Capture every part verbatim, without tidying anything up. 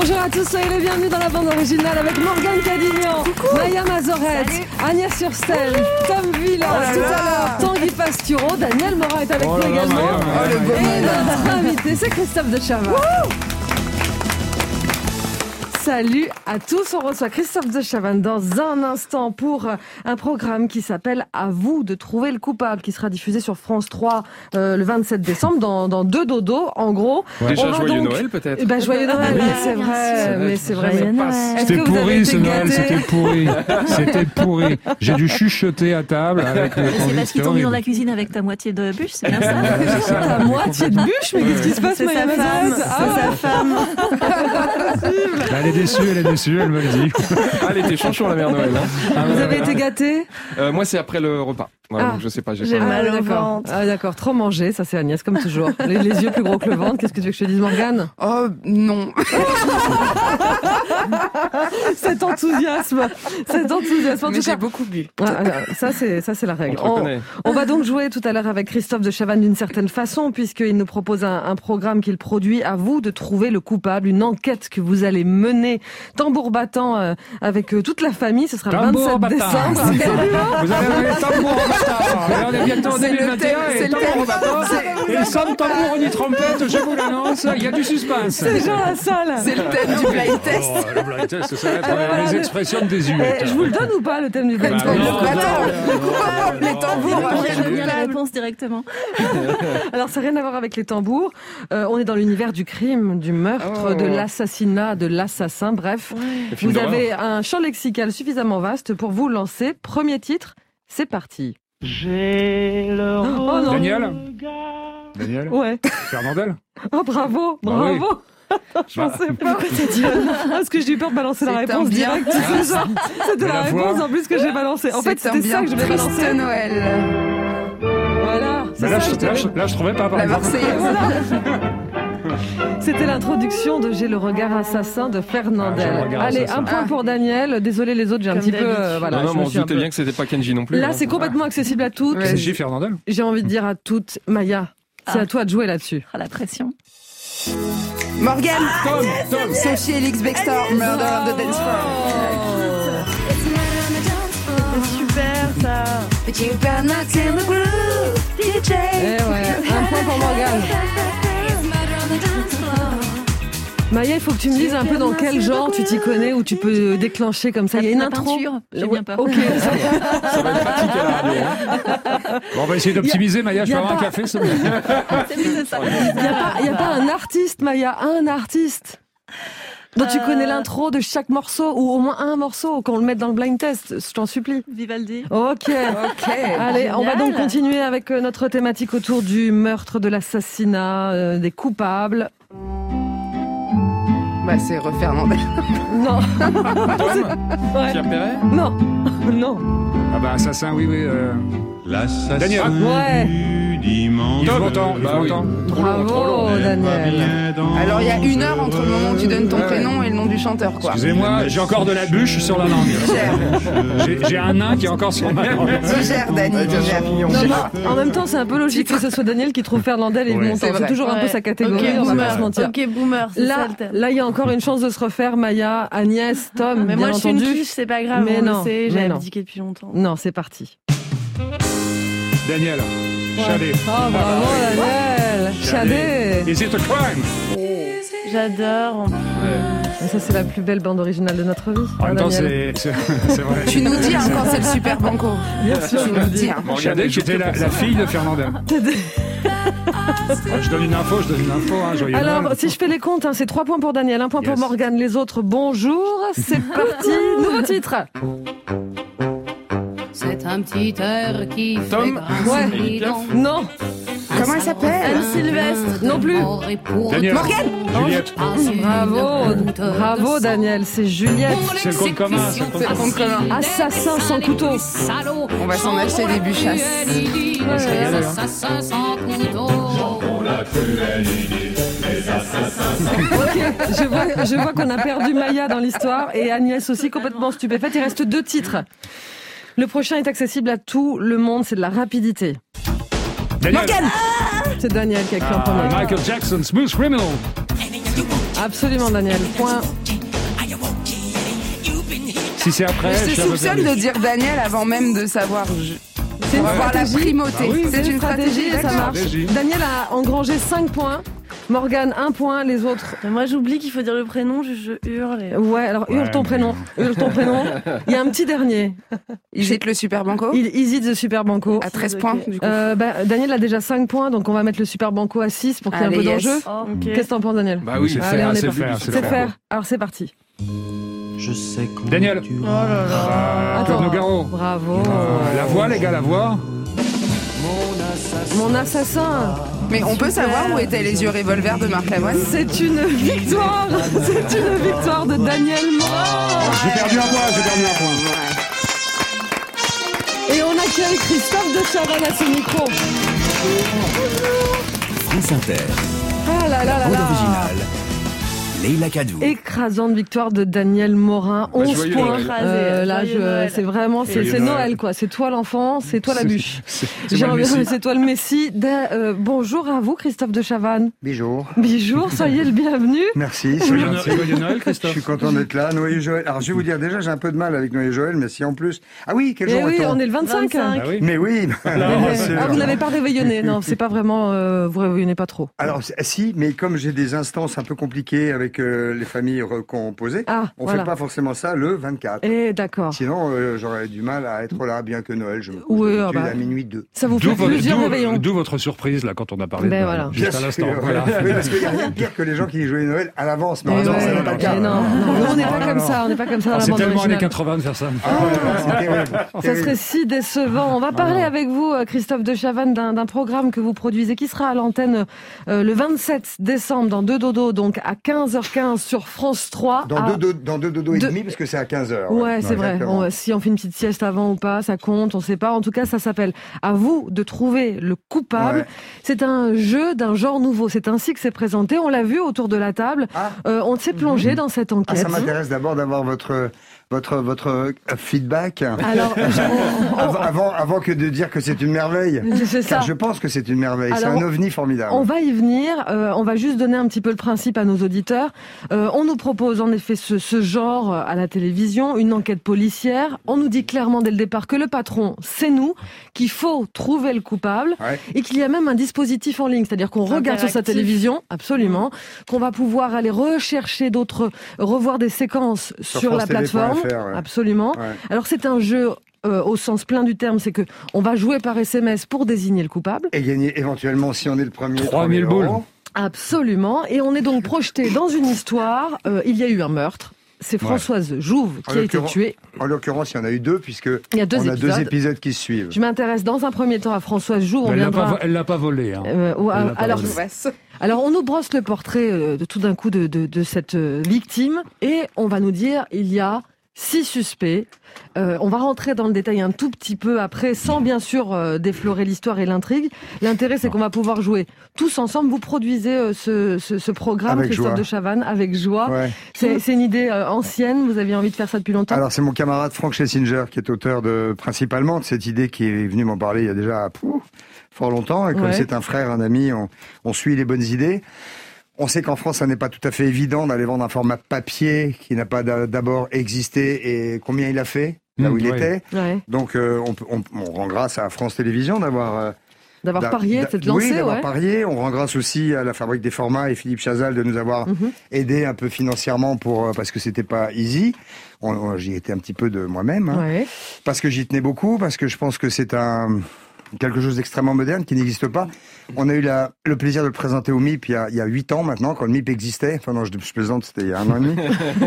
Bonjour à tous, soyez les bienvenus dans la bande originale avec Morgane Cadignan, Maya Mazorette, Agnès Surstel, Tom Villa, oh tout à l'heure, Tanguy Pastureau, Daniel Morin est avec oh nous également. Maria, oh, le et notre invité, c'est Christophe de Chavannes. Salut à tous, on reçoit Christophe de Chavannes dans un instant pour un programme qui s'appelle « À vous de trouver le coupable » qui sera diffusé sur France trois euh, le vingt-sept décembre dans, dans deux dodos en gros. Ouais. Déjà joyeux donc... Noël peut-être. Eh ben, joyeux Noël, oui, c'est vrai, mais c'est vrai. Mais c'était pourri ce Noël, c'était pourri, c'était pourri. J'ai dû chuchoter à table avec le C'est parce qu'ils t'ont mis dans la cuisine avec ta moitié de bûche, c'est bien ça? C'est ça. Ta moitié de bûche, mais qu'est-ce qui se passe? C'est sa femme, c'est sa femme. Elle est déçue, elle est déçue, elle me le dit. Ah, elle était chanchon la mère Noël. Hein. Vous avez été gâtés? euh, Moi, c'est après le repas. Ouais, ah, donc je sais pas. J'ai, j'ai pas... mal ah, au d'accord. ventre. Ah, d'accord, trop mangé, ça c'est Agnès, comme toujours. Les, les yeux plus gros que le ventre. Qu'est-ce que tu veux que je te dise, Morgane? Oh, non. Cet enthousiasme, cet enthousiasme. En Mais tout j'ai cas, beaucoup bu. Ah, ça c'est ça c'est la règle. On, on, on va donc jouer tout à l'heure avec Christophe de Chavannes d'une certaine façon, puisqu'il nous propose un, un programme qu'il produit. À vous de trouver le coupable, une enquête que vous allez mener tambour battant euh, avec euh, toute la famille. Ce sera tambour le vingt-sept battant. décembre. Vous allez avoir les tambours battant. On est bientôt en deux mille vingt et un et tambour battant. Et sans tambour ni trompette, je vous l'annonce, il y a du suspense. C'est genre la salle. C'est le thème du blind test. Oh, le blind test, ça va être ah, les expressions des yeux. Eh, je vous le donne ou pas, le thème du blind test? Bah, le coupable, les tambours. J'aime bien la réponse directement. Alors, ça n'a rien à voir avec les tambours. Euh, on est dans l'univers du crime, du meurtre, oh. de l'assassinat, de l'assassin. Bref, ouais. Vous avez un champ lexical suffisamment vaste pour vous lancer. Premier titre, c'est parti. J'ai le oh, oh non. Daniel Daniel Ouais. Fernandel. Oh, bravo, bravo. Bah oui. Je pensais pas. Pourquoi t'as dit parce que j'ai eu peur de balancer c'est la réponse directe. C'est ça. C'était la réponse fois. En plus que j'ai balancé. En c'est fait, c'était ça que je vais balancer. Noël. Voilà. Mais là, ça, je, là, je, là, je trouvais pas. Par la Marseillaise. Voilà. C'était l'introduction de J'ai le regard assassin de Fernandel. Ah, Allez, assassin. Un point ah. pour Daniel. Désolé les autres, j'ai un Comme petit peu... Euh, voilà, non, non, mais on se doutait peu... bien que c'était pas Kenji non plus. Là, hein. c'est complètement accessible à toutes. Ouais. Kenji Fernandel. J'ai envie de dire à toutes, Maya, c'est ah. à toi de jouer là-dessus. Ah, la pression. Morgane, ah, Tom, Tom. Sophie Elix Bextor, Murder on the Dance Floor. C'est super ça. Eh ouais, un point pour Morgane. Maya, il faut que tu me dises un peu dans quel genre tu t'y connais ou tu peux déclencher comme ça. Il y a une intro. J'ai bien peur. Ok. Ça va être pratique à la radio. Hein. Bon, on va essayer d'optimiser, Maya. Je peux avoir pas... un café, c'est bien. C'est ça. Il n'y a, pas, il y a pas un artiste, Maya, un artiste. Donc euh... tu connais l'intro de chaque morceau ou au moins un morceau qu'on le mette dans le blind test, je t'en supplie. Vivaldi. Ok. Ok. Allez, génial. On va donc continuer avec notre thématique autour du meurtre, de l'assassinat, euh, des coupables. Bah c'est Re Fernandel. Non. Ouais. Pierre Perret. Non. Non. Ah bah assassin, oui, oui. Euh... L'assassin Daniel. Ouais. dimanche. Yves Montand. Bah oui. Bravo, trop long. Daniel. Alors il y a une heure entre le moment où tu donnes ton ouais. prénom et le nom du chanteur, quoi. Excusez-moi, j'ai encore de la bûche sur la langue. j'ai, j'ai un nain qui est encore sur ma langue. Digère, Daniel. Digère. En même temps, c'est un peu logique que ce soit Daniel qui trouve Fernandel et Yves Montand. C'est, c'est toujours ouais. un peu sa catégorie, okay, on va boomer. pas se mentir. Ok, boomer, c'est là, ça le thème. Là, il y a encore une chance de se refaire, Maya, Agnès, Tom, mais bien moi, entendu. je suis une quiche, c'est pas grave, mais on non, le sait, j'ai non. abdiqué depuis longtemps. Non, c'est parti. Daniel. Ouais. Chadet. Oh, bravo, Daniel. Chadet. Is it a crime? J'adore. Ouais. Ça, c'est la plus belle bande originale de notre vie. En même temps, c'est, c'est, c'est vrai. Tu nous dis hein, quand c'est le super banco. Bien sûr, tu nous dis. Hein. Chadet, qui était la, la fille de Fernandel. Je donne une info, je donne une info. Hein, joyeux Alors, Noël. si je fais les comptes, hein, c'est trois points pour Daniel, un point yes. pour Morgane, les autres, bonjour. C'est parti. Nouveau titre. C'est un petit air qui Tom. fait ouais. Non. Comment elle s'appelle? Anne Sylvestre. Non plus. Daniel. Morgane. Juliette. Bravo. Bravo, Daniel. C'est Juliette. C'est le compte commun. C'est le compte commun. commun. Assassin sans couteau. On va s'en acheter des bûchasses. On va se régaler. Assassin sans couteau. Ok, je vois, je vois qu'on a perdu Maya dans l'histoire et Agnès aussi complètement stupéfaite. Il reste deux titres. Le prochain est accessible à tout le monde, c'est de la rapidité. Daniel. Morgane. C'est Daniel qui a écrit en premier. Michael Jackson, Smooth Criminal. Absolument, Daniel. Point Si c'est après, Je te suis un peu soupçonne perdu. de dire Daniel avant même de savoir. Je... C'est une Pour avoir la stratégie. primauté. Ah oui, c'est une stratégie, et ça d'accord. marche. Stratégie. Daniel a engrangé cinq points. Morgane, un point. Les autres. Mais moi, j'oublie qu'il faut dire le prénom, je, je hurle. Et... Ouais, alors hurle Ouais, ton mais- prénom. Hurle ton prénom. Il y a un petit dernier. Il jette le super banco Il hésite the Super Banco. à treize Ok. points, du coup. Euh, bah, Daniel a déjà cinq points, donc on va mettre le Super Banco à six pour qu'il y ait un Allez, peu yes. d'enjeu. Oh, ok. Qu'est-ce que t'en penses, Daniel? Bah oui, C'est Allez, faire, on est c'est parti. faire, C'est c'est faire. faire. Alors c'est parti. Je sais comment Daniel. tu Oh là là. Claude Nougaro. Bravo. Euh, la voix, les gars, la voix. Mon assassin. Mais on peut savoir où étaient les yeux revolver de Marc Lavoine? C'est une victoire. C'est une victoire de Daniel Morin. J'ai perdu un point, j'ai perdu un point. Et on accueille Christophe de Chavannes à ce micro. France Inter, Ah là là là bande là. originale, Leila Kadou. Écrasante victoire de Daniel Morin, onze joyeux points. Noël. Euh, là, Joyeux je, Noël. c'est vraiment, c'est, Joyeux c'est Noël. Noël quoi. C'est toi l'enfant, c'est toi la bûche. C'est c'est J'ai moi le envie- Messie. c'est toi le Messie. Da- euh, bonjour à vous, Christophe de Chavannes. Bonjour. Bonjour, soyez le bienvenu. Merci, c'est Joyeux gentil. Noël, joyeux Noël, Je Christophe. suis content d'être là. Noël Joël. Alors, je vais vous dire, déjà, j'ai un peu de mal avec Noël Joël, mais si en plus. Ah oui, quel Et jour oui, est-on on est le vingt-cinq. vingt-cinq. Ah oui. Mais oui. bien sûr. Ah, vous n'avez pas réveillonné. Non, c'est pas vraiment, euh, vous réveillonnez pas trop. Alors, c'est- si, mais comme j'ai des instances un peu compliquées avec euh, les familles recomposées, Ah, on voilà. fait pas forcément ça le vingt-quatre. Eh, d'accord. Sinon, euh, j'aurais du mal à être là, bien que Noël, je me couche Oui, d'habitude ah bah. à minuit deux. Ça vous D'où fait votre, plusieurs d'où- réveillons. d'où votre surprise là quand on a parlé Ben de voilà. Noël, juste Bien à l'instant. sûr. Voilà. Oui, parce qu'il n'y a rien de pire que les gens qui jouent Noël à l'avance. Mais Eh en même temps, ouais, ça n'est pas le cas. eh non, non, nous, on n'est pas Non, comme non. ça, on n'est pas comme ça dans Ah, la c'est bande tellement années originale. quatre-vingts de faire ça. Ah, ouais, c'est terrible. Ça Terrible. serait si décevant. On va parler avec vous, euh, Christophe de Chavannes, d'un, d'un programme que vous produisez qui sera à l'antenne euh, le vingt-sept décembre dans Deux Dodos, donc à quinze heures quinze sur France trois. Dans, à- deux, do- dans deux dodos et Deux- demi, parce que c'est à quinze heures. Ouais, c'est vrai. exactement. On- si on fait une petite sieste avant ou pas, ça compte, on sait pas. En tout cas, ça s'appelle À vous de trouver le coupable. Ouais. C'est un jeu d'un genre nouveau. C'est ainsi que c'est présenté. On l'a vu autour de la table. Ah. Euh, on s'est plongé dans cette Ah, enquête. ça m'intéresse d'abord d'avoir votre, votre, votre euh, feedback. Alors, je- on- on- Avant, avant, avant que de dire que c'est une merveille. c'est ça. Car je pense que c'est une merveille. C'est Alors, un ovni formidable. On va y venir. Euh, on va juste donner un petit peu le principe à nos auditeurs. Euh, on nous propose en effet ce, ce genre à la télévision, une enquête policière. On nous dit clairement dès le départ que le patron, c'est nous, qu'il faut trouver le coupable Ouais. et qu'il y a même un dispositif en ligne, c'est-à-dire qu'on regarde sur sa Interactif. télévision, absolument, qu'on va pouvoir aller rechercher d'autres, revoir des séquences sur, Sur la France Télé point plateforme, F R, ouais. absolument. Ouais. Alors c'est un jeu. Euh, au sens plein du terme, c'est que on va jouer par S M S pour désigner le coupable. Et gagner éventuellement, si on est le premier, trois mille euros. boules. Absolument. Et on est donc projeté dans une histoire. Euh, il y a eu un meurtre. C'est Françoise Jouve En qui a été l'occurrence- tuée. En l'occurrence, il y en a eu deux, puisque Il y a deux on a épisodes. deux épisodes qui se suivent. Je m'intéresse dans un premier temps à Françoise Jouve. On Elle l'a viendra. pas, elle l'a pas volé. Hein. Euh, ouais, Elle l'a pas alors, volé. alors, on nous brosse le portrait euh, de tout d'un coup de, de, de cette euh, victime et on va nous dire il y a six suspects. Euh, on va rentrer dans le détail un tout petit peu après, sans bien sûr euh, déflorer l'histoire et l'intrigue. L'intérêt, c'est qu'on va pouvoir jouer tous ensemble. Vous produisez euh, ce, ce, ce programme, Avec Christophe joie. de Chavannes, avec joie. Ouais. C'est, c'est une idée euh, ancienne. Vous aviez envie de faire ça depuis longtemps. Alors, c'est mon camarade Frank Schlesinger qui est auteur de, principalement de cette idée qui est venu m'en parler il y a déjà pouf, fort longtemps. Et comme Ouais. c'est un frère, un ami, on, on suit les bonnes idées. On sait qu'en France, ça n'est pas tout à fait évident d'aller vendre un format papier qui n'a pas d'a- d'abord existé et combien il a fait, là Mmh, où il ouais. était. Ouais. Donc, euh, on, peut- on, on rend grâce à France Télévisions d'avoir... euh, D'avoir d'a- parié, d'a- de s'être lancé, Oui, d'avoir ouais. parié. On rend grâce aussi à la Fabrique des Formats et Philippe Chazal de nous avoir Mhm. aidé un peu financièrement pour euh, parce que c'était pas easy. On- on- j'y étais un petit peu de moi-même, hein. Ouais. Parce que j'y tenais beaucoup, parce que je pense que c'est un quelque chose d'extrêmement moderne qui n'existe pas. On a eu la, le plaisir de le présenter au M I P il y a, il y a huit ans maintenant, quand le M I P existait. Enfin non, je, je plaisante, c'était il y a un an et demi.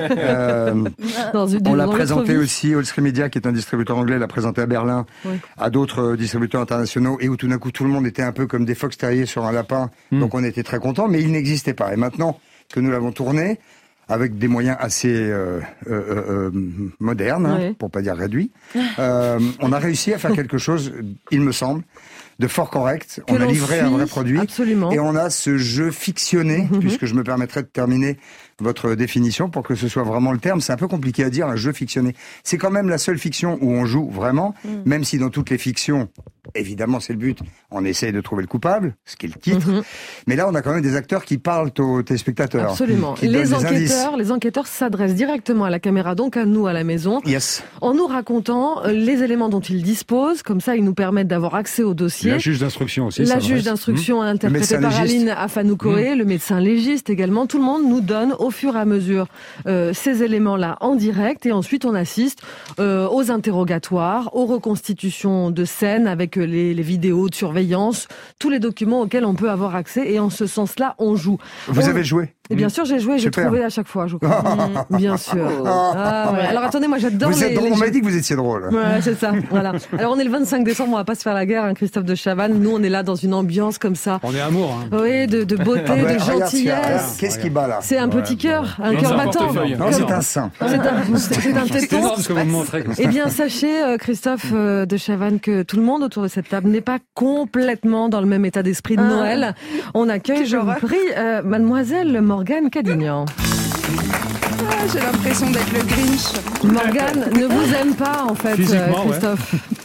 euh, Dans une, on l'a dans l'autre présenté vie. aussi, Allstream Media, qui est un distributeur anglais, l'a présenté à Berlin, Ouais. à d'autres euh, distributeurs internationaux, et où tout d'un coup tout le monde était un peu comme des fox terriers sur un lapin. Mm. Donc on était très contents, mais il n'existait pas. Et maintenant que nous l'avons tourné, avec des moyens assez euh, euh, euh, modernes, hein, Ouais. pour pas dire réduits, euh, on a réussi à faire quelque chose, il me semble, de fort correct. Que on a l'on livré un suit, vrai produit. Absolument. Et on a ce jeu fictionné, Mhm. puisque je me permettrai de terminer votre définition pour que ce soit vraiment le terme. C'est un peu compliqué à dire, un jeu fictionné. C'est quand même la seule fiction où on joue vraiment, Mm. même si dans toutes les fictions, évidemment c'est le but, on essaye de trouver le coupable, ce qui est le titre. Mm-hmm. Mais là, on a quand même des acteurs qui parlent aux téléspectateurs. Absolument. Les enquêteurs, les enquêteurs s'adressent directement à la caméra, donc à nous, à la maison, yes. en nous racontant les éléments dont ils disposent. Comme ça, ils nous permettent d'avoir accès au dossier. La juge d'instruction aussi. La juge d'instruction mmh. interprétée par Aline Afanoukoé, mmh. le médecin légiste également. Tout le monde nous donne au fur et à mesure euh, ces éléments-là en direct, et ensuite on assiste euh, aux interrogatoires, aux reconstitutions de scènes avec les, les vidéos de surveillance, tous les documents auxquels on peut avoir accès, et en ce sens-là, on joue. Vous on... avez joué? Et bien sûr, j'ai joué, j'ai Super. trouvé à chaque fois, je crois. mmh, bien sûr. Ah, ouais. Alors attendez, moi j'adore vous les, êtes drôle, les... On m'a dit que vous étiez drôle. Ouais, c'est ça. Voilà. Alors on est le vingt-cinq décembre, on va pas se faire la guerre, hein, Christophe de Chavannes. Nous, on est là dans une ambiance comme ça. On est amour. Hein. Oui, de, de beauté, ah ouais, de gentillesse. Qu'est-ce qui bat là? C'est un petit cœur, un cœur battant. Non, c'est un sein. C'est un, c'est un téton. énorme ce que vous me montrez. Eh bien, sachez, Christophe de Chavannes, que tout le monde autour de cette table n'est pas complètement dans le même état d'esprit de ah. Noël. On accueille, je vous prie, euh, mademoiselle Morgane Cadignan. Ah, j'ai l'impression d'être le Grinch. Morgane ne vous aime pas, en fait, Christophe. Ouais.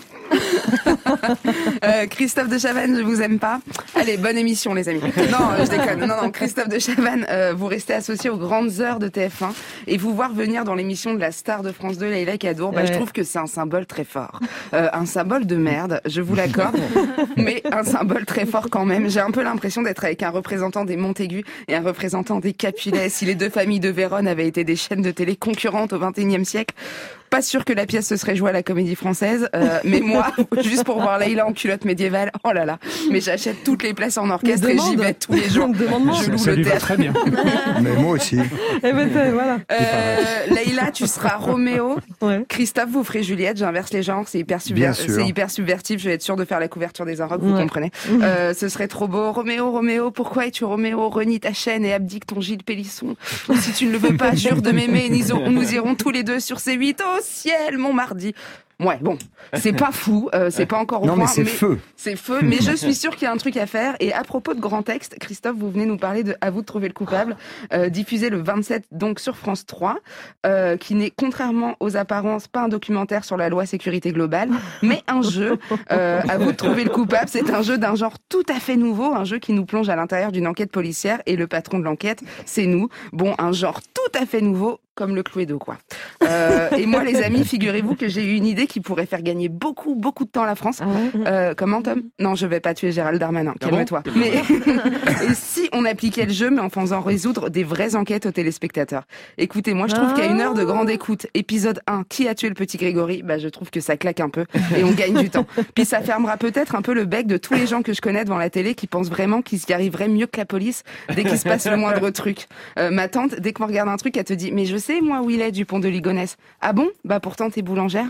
euh, Christophe de Chavannes, je vous aime pas. Allez, bonne émission les amis. Non, je déconne. Non, non, Christophe de Chavannes, euh, vous restez associé aux grandes heures de T F un, et vous voir venir dans l'émission de la star de France deux, Leïla Kadour, bah, ouais. je trouve que c'est un symbole très fort. Euh, un symbole de merde, je vous l'accorde, mais un symbole très fort quand même. J'ai un peu l'impression d'être avec un représentant des Montaigu et un représentant des Capulet. Si les deux familles de Vérone avaient été des chaînes de télé concurrentes au vingt et unième siècle, pas sûr que la pièce se serait jouée à la Comédie Française, euh, mais moi, juste pour voir Leïla en culotte médiévale, oh là là, mais j'achète toutes les places en orchestre et j'y vais tous les jours. Je loue ça le lui théâtre. Va très bien. Mais moi aussi. Eh ben, voilà. Euh, Leïla, tu seras Roméo. Ouais. Christophe, vous ferez Juliette. J'inverse les genres, c'est hyper, subver... c'est hyper subvertif. Je vais être sûre de faire la couverture des Inrocks, vous ouais. comprenez. Euh, ce serait trop beau. Roméo, Roméo, pourquoi es-tu Roméo? Renie ta chaîne et abdique ton Gilles Pélisson. Ou si tu ne le veux pas, jure de m'aimer. Nous, nous irons tous les deux sur C huit. Au ciel, mon mardi. Ouais, bon, c'est pas fou, euh, c'est pas encore au non, point. Non, mais c'est feu. C'est feu, mais je suis sûre qu'il y a un truc à faire. Et à propos de grand texte, Christophe, vous venez nous parler de À vous de trouver le coupable, euh, diffusé le vingt-sept, donc sur France trois, euh, qui n'est, contrairement aux apparences, pas un documentaire sur la loi sécurité globale, mais un jeu. Euh, À vous de trouver le coupable, c'est un jeu d'un genre tout à fait nouveau, un jeu qui nous plonge à l'intérieur d'une enquête policière, et le patron de l'enquête, c'est nous. Bon, un genre tout à fait nouveau, comme le Cluedo, quoi. Euh, et moi, les amis, figurez-vous que j'ai eu une idée qui pourrait faire gagner beaucoup, beaucoup de temps à la France. Ah ouais. euh, comment, Tom? Non, je vais pas tuer Gérald Darmanin. Ah calme-toi. Bon mais et si on appliquait le jeu, mais en faisant résoudre des vraies enquêtes aux téléspectateurs? Écoutez, moi, je trouve ah qu'à une heure de grande écoute, épisode un, qui a tué le petit Grégory? Bah, je trouve que ça claque un peu et on gagne du temps. Puis ça fermera peut-être un peu le bec de tous les gens que je connais devant la télé qui pensent vraiment qu'ils y arriveraient mieux que la police dès qu'il se passe le moindre truc. Euh, ma tante, dès qu'on regarde un truc, elle te dit, mais je sais, moi, où il est, Dupont de Ligonnès. Ah bon? Bah, pourtant, t'es boulangère.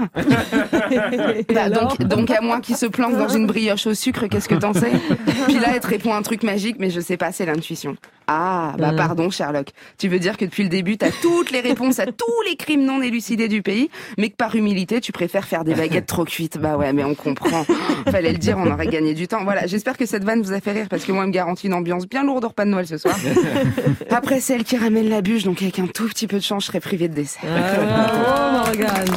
Bah, donc, donc, à moins qu'il se planque dans une brioche au sucre, qu'est-ce que t'en sais? Puis là, elle te répond un truc magique, mais je sais pas, c'est l'intuition. Ah, bah, pardon, Sherlock. Tu veux dire que depuis le début, t'as toutes les réponses à tous les crimes non élucidés du pays, mais que par humilité, tu préfères faire des baguettes trop cuites. Bah ouais, mais on comprend. Fallait le dire, on aurait gagné du temps. Voilà, j'espère que cette vanne vous a fait rire, parce que moi, elle me garantit une ambiance bien lourde au repas de Noël ce soir. Après, c'est elle qui ramène la bûche, donc avec un tout petit peu de chance, je serais privée de dessert. Oh, Morgane.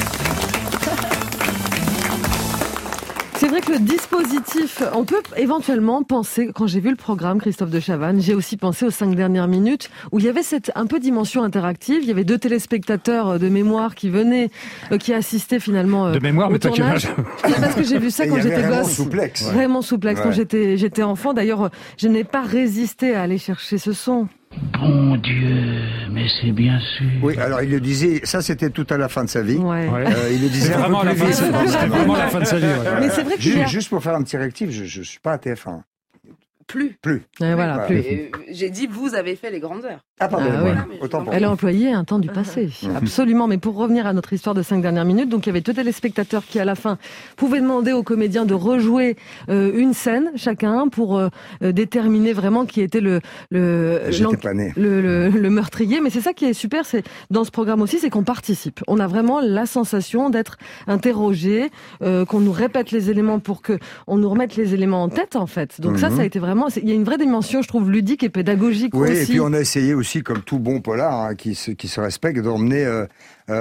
C'est vrai que le dispositif, on peut éventuellement penser, quand j'ai vu le programme Christophe de Chavannes, j'ai aussi pensé aux cinq dernières minutes où il y avait cette un peu dimension interactive. Il y avait deux téléspectateurs de mémoire qui venaient, euh, qui assistaient finalement euh, de mémoire, au mais t'as quel tournage. âge? Parce que j'ai vu ça quand j'étais vraiment gosse. Souplex. Vraiment souplex. Ouais. Quand j'étais j'étais enfant, d'ailleurs, je n'ai pas résisté à aller chercher ce son. Bon Dieu, mais c'est bien sûr. Oui, alors il le disait, ça c'était tout à la fin de sa vie. Ouais. Ouais. Euh, il le disait C'est vraiment, un peu la plus fin, vite. c'est vraiment la fin de sa vie. Ouais. Mais c'est vrai qu'il y a... Juste, juste pour faire un petit réactif, je ne suis pas à T F un. Plus. Plus. Et voilà, Ouais. plus. Et, euh, j'ai dit, vous avez fait les grandes heures. Ah pardon, Ah, voilà. oui. Autant pour Elle a moi. employé un temps du passé. Absolument. Mais pour revenir à notre histoire de cinq dernières minutes, donc il y avait deux téléspectateurs qui, à la fin, pouvaient demander aux comédiens de rejouer euh, une scène chacun pour euh, déterminer vraiment qui était le le, J'étais pas né. le, le, le meurtrier. Mais c'est ça qui est super, c'est dans ce programme aussi, c'est qu'on participe. On a vraiment la sensation d'être interrogé, euh, qu'on nous répète les éléments pour que on nous remette les éléments en tête, en fait. Donc Mhm. ça, ça a été vraiment vraiment, il y a une vraie dimension, je trouve, ludique et pédagogique oui, aussi. Oui, et puis on a essayé aussi, comme tout bon polar hein, qui, se, qui se respecte, d'emmener euh, euh,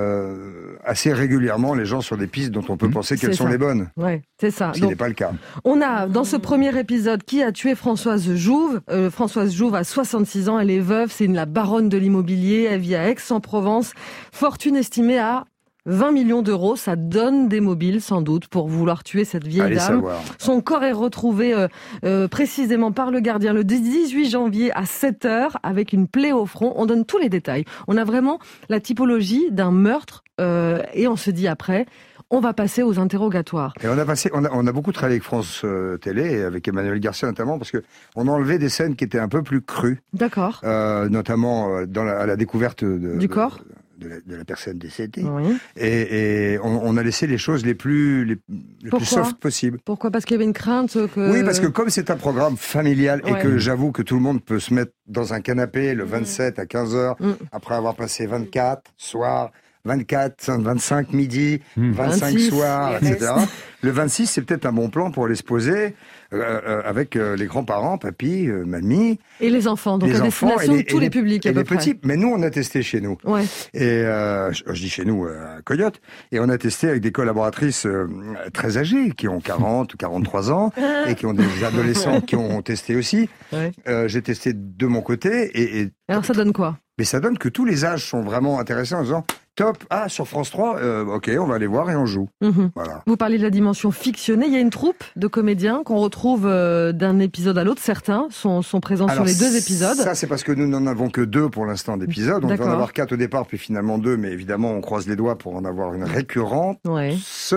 euh, assez régulièrement les gens sur des pistes dont on peut mmh. penser qu'elles sont les bonnes. Ouais, c'est ça. Ce qui n'est pas le cas. On a, dans ce premier épisode, qui a tué Françoise Jouve. Euh, Françoise Jouve a soixante-six ans, elle est veuve, c'est une, la baronne de l'immobilier, elle vit à Aix-en-Provence. Fortune estimée à vingt millions d'euros, ça donne des mobiles sans doute pour vouloir tuer cette vieille Allez dame. Savoir. Son corps est retrouvé euh, euh, précisément par le gardien le dix-huit janvier à sept heures avec une plaie au front. On donne tous les détails. On a vraiment la typologie d'un meurtre euh, et on se dit après... On va passer aux interrogatoires. Et on a passé, on a, on a beaucoup travaillé avec France euh, Télé et avec Emmanuel Garcia notamment parce que on a enlevé des scènes qui étaient un peu plus crues. D'accord. Euh, notamment euh, dans la, à la découverte de, du de, corps de, de, la, de la personne décédée. Oui. Et, et on, on a laissé les choses les plus les, les plus soft possibles. Pourquoi ? Parce qu'il y avait une crainte que. Oui, parce que comme c'est un programme familial ouais. et que j'avoue que tout le monde peut se mettre dans un canapé le vingt-sept mmh. à quinze heures mmh. après avoir passé vingt-quatre soirs. vingt-quatre, vingt-cinq midi, mmh. vingt-cinq vingt-six, soirs, et cetera. Le vingt-six, c'est peut-être un bon plan pour aller se poser euh, euh, avec euh, les grands-parents, papy, euh, mamie. Et les enfants, donc les à destination les, de tous les, les publics à et peu les près. Petits. Mais nous, on a testé chez nous. Ouais. Et euh, je, je dis chez nous, euh, à Coyote. Et on a testé avec des collaboratrices euh, très âgées, qui ont quarante ou quarante-trois ans, et qui ont des adolescents qui ont testé aussi. Ouais. Euh, j'ai testé de mon côté. Et, et... Alors ça donne quoi ? Mais ça donne que tous les âges sont vraiment intéressants en disant top, ah sur France trois, euh, ok, on va aller voir et on joue. Mmh. Voilà. Vous parlez de la dimension fictionnée, il y a une troupe de comédiens qu'on retrouve euh, d'un épisode à l'autre, certains sont, sont présents Alors, sur les deux épisodes. Ça c'est parce que nous n'en avons que deux pour l'instant d'épisodes, on devait en avoir quatre au départ puis finalement deux, mais évidemment on croise les doigts pour en avoir une récurrente. Ouais.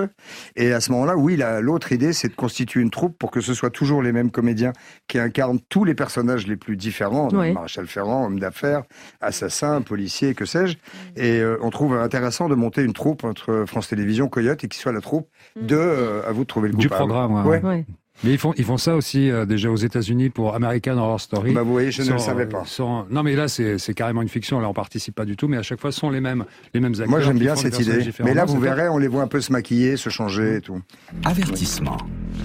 Et à ce moment-là, oui, la, l'autre idée c'est de constituer une troupe pour que ce soit toujours les mêmes comédiens qui incarnent tous les personnages les plus différents, ouais. Maréchal Ferrand, homme d'affaires, assassin, policier, que sais-je, et euh, on trouve intéressant de monter une troupe entre France Télévisions, Coyote, et qui soit la troupe de euh, À vous de trouver le coupable. Du programme, ouais. ouais. ouais. Mais ils font, ils font ça aussi euh, déjà aux États-Unis pour American Horror Story. Bah vous voyez, je sans, ne le savais pas. Sans... Non, mais là, c'est, c'est carrément une fiction. Là, on participe pas du tout, mais à chaque fois, ce sont les mêmes, les mêmes acteurs. Moi, j'aime bien cette idée. Mais là, non, vous verrez, on les voit un peu se maquiller, se changer et tout. Avertissement.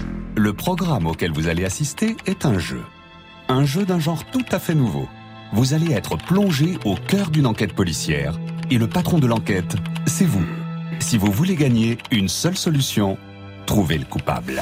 Le programme auquel vous allez assister est un jeu. Un jeu d'un genre tout à fait nouveau. Vous allez être plongé au cœur d'une enquête policière. Et le patron de l'enquête, c'est vous. Si vous voulez gagner, une seule solution, trouver le coupable.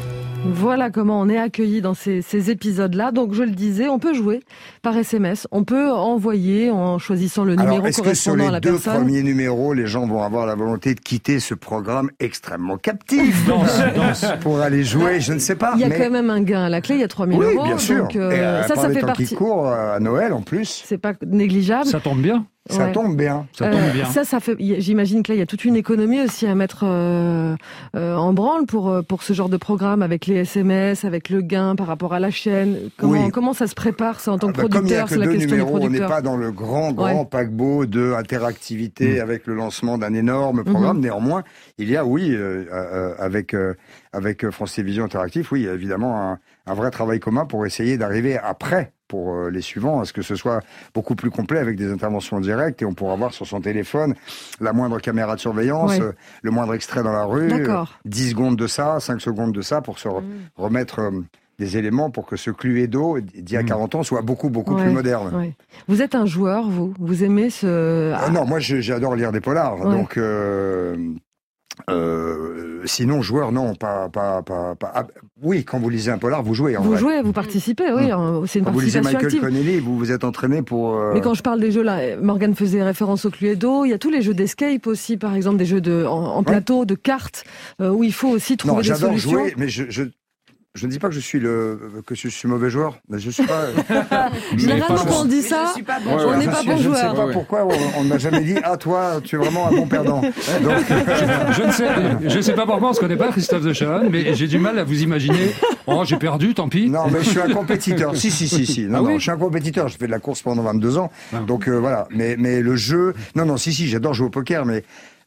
Voilà comment on est accueilli dans ces, ces épisodes-là. Donc, je le disais, on peut jouer par S M S. On peut envoyer en choisissant le numéro Alors, correspondant à la personne. Est-ce que sur les deux premiers numéros, les gens vont avoir la volonté de quitter ce programme extrêmement captif danse, danse. pour aller jouer, je ne sais pas. Il y a mais... quand même un gain à la clé, il y a trois mille oui, euros. bien sûr. Donc, euh, Et euh, ça, ça fait partie. Qui court à Noël en plus. C'est pas négligeable. Ça tombe bien. Ça ouais. tombe bien. Ça tombe euh, bien. Ça, ça fait. J'imagine que là, il y a toute une économie aussi à mettre euh, euh, en branle pour pour ce genre de programme avec les S M S, avec le gain par rapport à la chaîne. Comment oui. comment ça se prépare ça en tant que ah bah, producteur? Comme il y a que c'est deux la question numéros, du on n'est producteur. pas dans le grand grand ouais. paquebot de interactivité mmh. avec le lancement d'un énorme programme. Mmh. Néanmoins, il y a oui euh, euh, avec euh, avec France Télévisions Interactif, oui, évidemment un, un vrai travail commun pour essayer d'arriver après. Pour euh, les suivants, à ce que ce soit beaucoup plus complet avec des interventions directes et on pourra voir sur son téléphone la moindre caméra de surveillance, ouais. euh, le moindre extrait dans la rue, euh, dix secondes de ça, cinq secondes de ça pour se re- mmh. remettre euh, des éléments pour que ce Cluedo d'il y a quarante ans soit beaucoup, beaucoup ouais. plus moderne. Ouais. Vous êtes un joueur, vous Vous aimez ce... Ah. Euh, non, moi je, j'adore lire des polars, ouais. donc... Euh, Euh, sinon, joueur, non, pas, pas, pas, pas. Ah, oui, quand vous lisez un polar, vous jouez. En vous vrai. jouez, vous participez, oui. Mmh. C'est une quand participation vous lisez Michael active. Connelly, vous vous êtes entraîné pour. Euh... Mais quand je parle des jeux là, Morgane faisait référence au Cluedo. Il y a tous les jeux d'escape aussi, par exemple, des jeux de en, en plateau, ouais. de cartes, euh, où il faut aussi trouver non, des solutions. Non, j'adore jouer, mais je. je... Je ne dis pas que je suis le que je suis mauvais joueur, mais je suis pas. Généralement, quand on dit ça, bon on n'est pas bon je joueur. Je ne sais pas pourquoi on, on ne m'a jamais dit ah toi tu es vraiment un bon perdant. Donc... je, je ne sais, je ne sais pas pourquoi on se connaît pas Christophe de Chavannes, mais j'ai du mal à vous imaginer. Oh j'ai perdu, tant pis. Non mais je suis un compétiteur. si si si si. Non ah non, oui je suis un compétiteur. Je fais de la course pendant vingt-deux ans. Ah. Donc euh, voilà. Mais mais le jeu, non non si si j'adore jouer au poker, mais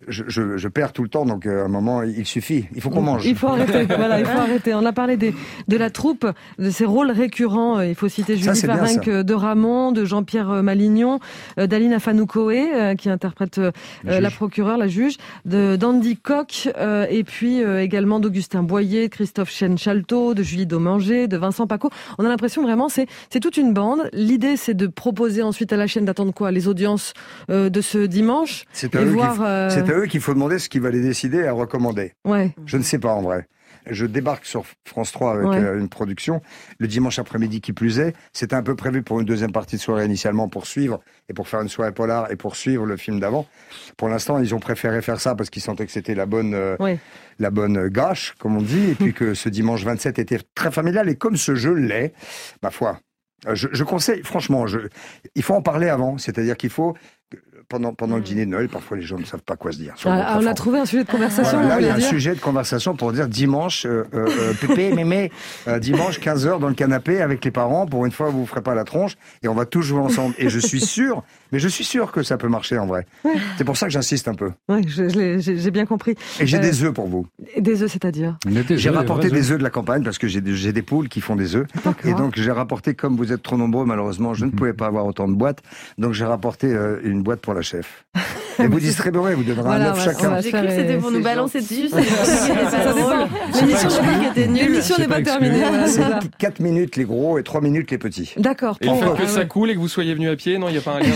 je, je, je perds tout le temps, donc à un moment, il suffit. Il faut qu'on mange. Il faut arrêter. Voilà, il faut arrêter. On a parlé des, de la troupe, de ses rôles récurrents. Il faut citer Julie Farenc de Ramon, de Jean-Pierre Malignon, d'Aline Afanoukoé, qui interprète la, la procureure, la juge, de d'Andy Koch, euh, et puis euh, également d'Augustin Boyer, de Christophe Chen-Chalteau, de Julie Domanger, de Vincent Paco. On a l'impression vraiment, c'est c'est toute une bande. L'idée, c'est de proposer ensuite à la chaîne d'attendre quoi ? Les audiences euh, de ce dimanche. C'est à, eux voir, euh... c'est à eux qu'il faut demander ce qui va les décider et à recommander. Ouais. Je ne sais pas en vrai. Je débarque sur France trois avec ouais. euh, une production le dimanche après-midi qui plus est. C'était un peu prévu pour une deuxième partie de soirée initialement pour suivre et pour faire une soirée polar et pour suivre le film d'avant. Pour l'instant, ils ont préféré faire ça parce qu'ils sentaient que c'était la bonne, euh, ouais. la bonne gâche, comme on dit, et puis que ce dimanche vingt-sept était très familial. Et comme ce jeu l'est, ma foi, je, je conseille, franchement, je, il faut en parler avant. C'est-à-dire qu'il faut... Pendant, pendant le dîner de Noël, parfois les gens ne savent pas quoi se dire. Ah, on a trouvé un sujet de conversation. Voilà, là, il y a un dire. sujet de conversation pour dire dimanche, euh, euh, Pépé, Mémé, euh, dimanche quinze heures dans le canapé avec les parents. Pour une fois, vous ne ferez pas la tronche et on va tous jouer ensemble. Et je suis sûr, mais je suis sûr que ça peut marcher en vrai. Ouais. C'est pour ça que j'insiste un peu. Oui, j'ai bien compris. Et j'ai euh, des œufs pour vous. Des œufs, c'est-à-dire ? J'ai rapporté des œufs de la campagne parce que j'ai des, des poules qui font des œufs. Et donc j'ai rapporté, comme vous êtes trop nombreux, malheureusement, je ne pouvais pas avoir autant de boîtes. Donc j'ai rapporté euh, une boîte pour la chef. Et vous distribuerez, vous donnerez voilà, un œuf chacun. J'ai cru que c'était pour nous balancer dessus. L'émission n'est pas terminée. C'est quatre minutes les gros et trois minutes les petits. D'accord. Et le fait que ça coule et que vous soyez venu à pied, non, il n'y a pas un lien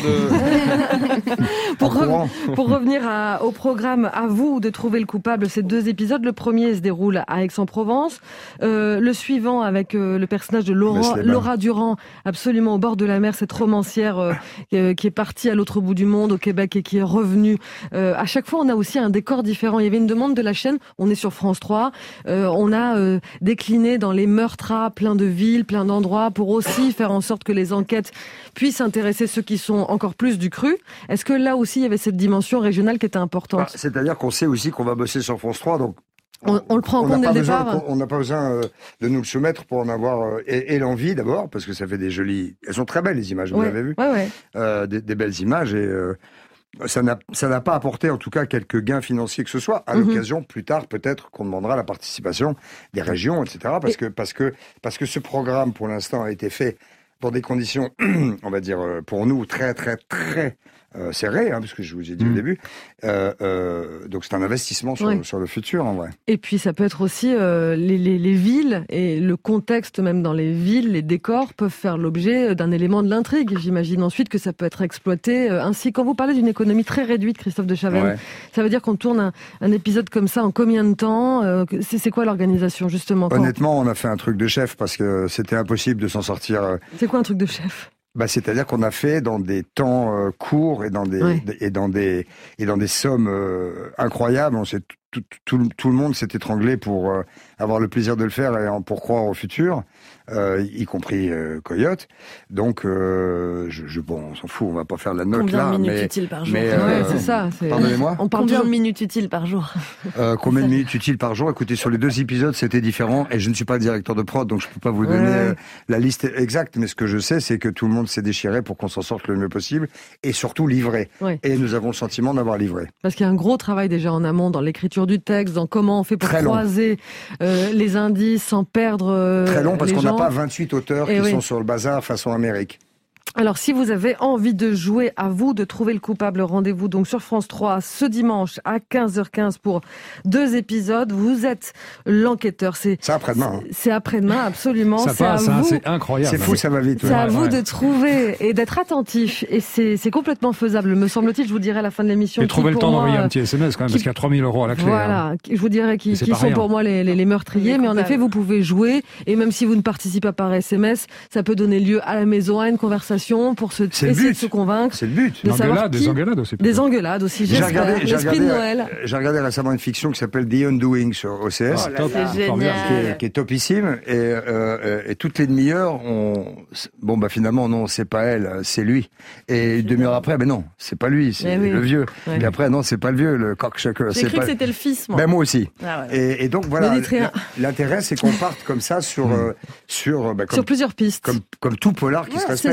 de... pour, re pour revenir à, au programme, à vous de trouver le coupable, ces deux épisodes. Le premier se déroule à Aix-en-Provence. Euh, le suivant avec euh, le personnage de Laura, Laura Durand, absolument au bord de la mer, cette romancière euh, euh, qui est partie à l'autre bout du monde, au Québec, et qui est revenue. Euh, à chaque fois, on a aussi un décor différent. Il y avait une demande de la chaîne. On est sur France trois. Euh, on a euh, décliné dans les meurtres à plein de villes, plein d'endroits, pour aussi faire en sorte que les enquêtes puissent intéresser ceux qui sont encore plus du cru. Est-ce que là aussi, il y avait cette dimension régionale qui était importante ? Bah, c'est-à-dire qu'on sait aussi qu'on va bosser sur France trois, donc on, on le prend en compte dès le départ. On n'a pas besoin euh, de nous le soumettre pour en avoir euh, et, et l'envie d'abord, parce que ça fait des jolies... Elles sont très belles, les images, vous ouais, avez vu ouais, ouais. Euh, des, des belles images, et euh, ça n'a pas apporté, en tout cas, quelques gains financiers que ce soit. À mm-hmm. l'occasion, plus tard, peut-être qu'on demandera la participation des régions, et cetera. Parce, et... que, parce, que, parce que ce programme, pour l'instant, a été fait dans des conditions, on va dire, pour nous, très, très, très... Euh, serré, hein, parce que je vous ai dit mmh. au début. Euh, euh, donc c'est un investissement sur, ouais. sur le futur, en vrai. Et puis ça peut être aussi euh, les, les, les villes et le contexte même dans les villes, les décors peuvent faire l'objet d'un élément de l'intrigue. J'imagine ensuite que ça peut être exploité euh, ainsi. Quand vous parlez d'une économie très réduite, Christophe de Chavannes, ouais. ça veut dire qu'on tourne un, un épisode comme ça en combien de temps euh, C'est quoi l'organisation justement quand... Honnêtement, on a fait un truc de chef parce que c'était impossible de s'en sortir. Euh... C'est quoi un truc de chef ? Bah, c'est-à-dire qu'on a fait dans des temps euh, courts et dans des ouais. et dans des et dans des sommes euh, incroyables. On s'est tout, tout, tout le monde s'est étranglé pour euh, avoir le plaisir de le faire et en, pour croire au futur, euh, y compris euh, Coyote. Donc, euh, je, je, bon, on s'en fout, on va pas faire la note combien là. Combien de minutes mais, utiles par jour mais, euh, ouais, c'est ça. Pardonnez-moi. On parle combien toujours... de minutes utiles par jour euh, Combien de minutes utiles par jour Écoutez, sur les deux épisodes, c'était différent. Et je ne suis pas le directeur de prod, donc je peux pas vous donner ouais. euh, la liste exacte. Mais ce que je sais, c'est que tout le monde s'est déchiré pour qu'on s'en sorte le mieux possible et surtout livré. Ouais. Et nous avons le sentiment d'avoir livré. Parce qu'il y a un gros travail déjà en amont dans l'écriture du texte, dans comment on fait pour Très croiser euh, les indices sans perdre euh, Très long parce qu'on n'a gens. pas vingt-huit auteurs et qui oui. sont sur le bazar façon Amérique. Alors, si vous avez envie de jouer, à vous de trouver le coupable, rendez-vous donc sur France trois ce dimanche à quinze heures quinze pour deux épisodes. Vous êtes l'enquêteur. C'est après-demain. Hein. C'est après-demain, absolument. Ça passe, hein, c'est incroyable. C'est fou, ça va vite. C'est ouais. à ouais, vous ouais. de trouver et d'être attentif. Et c'est complètement faisable, me semble-t-il. Je vous dirai à la fin de l'émission. Et trouver le temps d'envoyer un petit S M S quand même, qui... parce qu'il y a trois mille euros à la clé. Voilà, hein. Je vous dirai qui, qui sont pour moi les, les, les meurtriers. Les mais en effet, vous pouvez jouer. Et même si vous ne participez pas par S M S, ça peut donner lieu à la maison, à une conversation pour se essayer de se convaincre. C'est le but. De engueulade, qui... Des engueulades aussi. Des engueulades aussi, j'espère. L'esprit de Noël. J'ai regardé récemment une fiction qui s'appelle The Undoing sur O C S. Oh, c'est génial. Qui est, qui est topissime. Et, euh, et toutes les demi-heures, on... bon, bah finalement, non, c'est pas elle, c'est lui. Et une demi-heure après, ben non, c'est pas lui, c'est oui. le vieux. Ouais. Et après, non, c'est pas le vieux, le cocksucker. J'ai cru pas... que c'était le fils, moi. Ben moi aussi. Ah ouais. et, et donc, voilà. L'intérêt, c'est qu'on parte comme ça sur, euh, sur, bah, comme, sur plusieurs pistes. Comme, comme tout polar qui ouais, se respecte. C'est ça, en fait. qu'on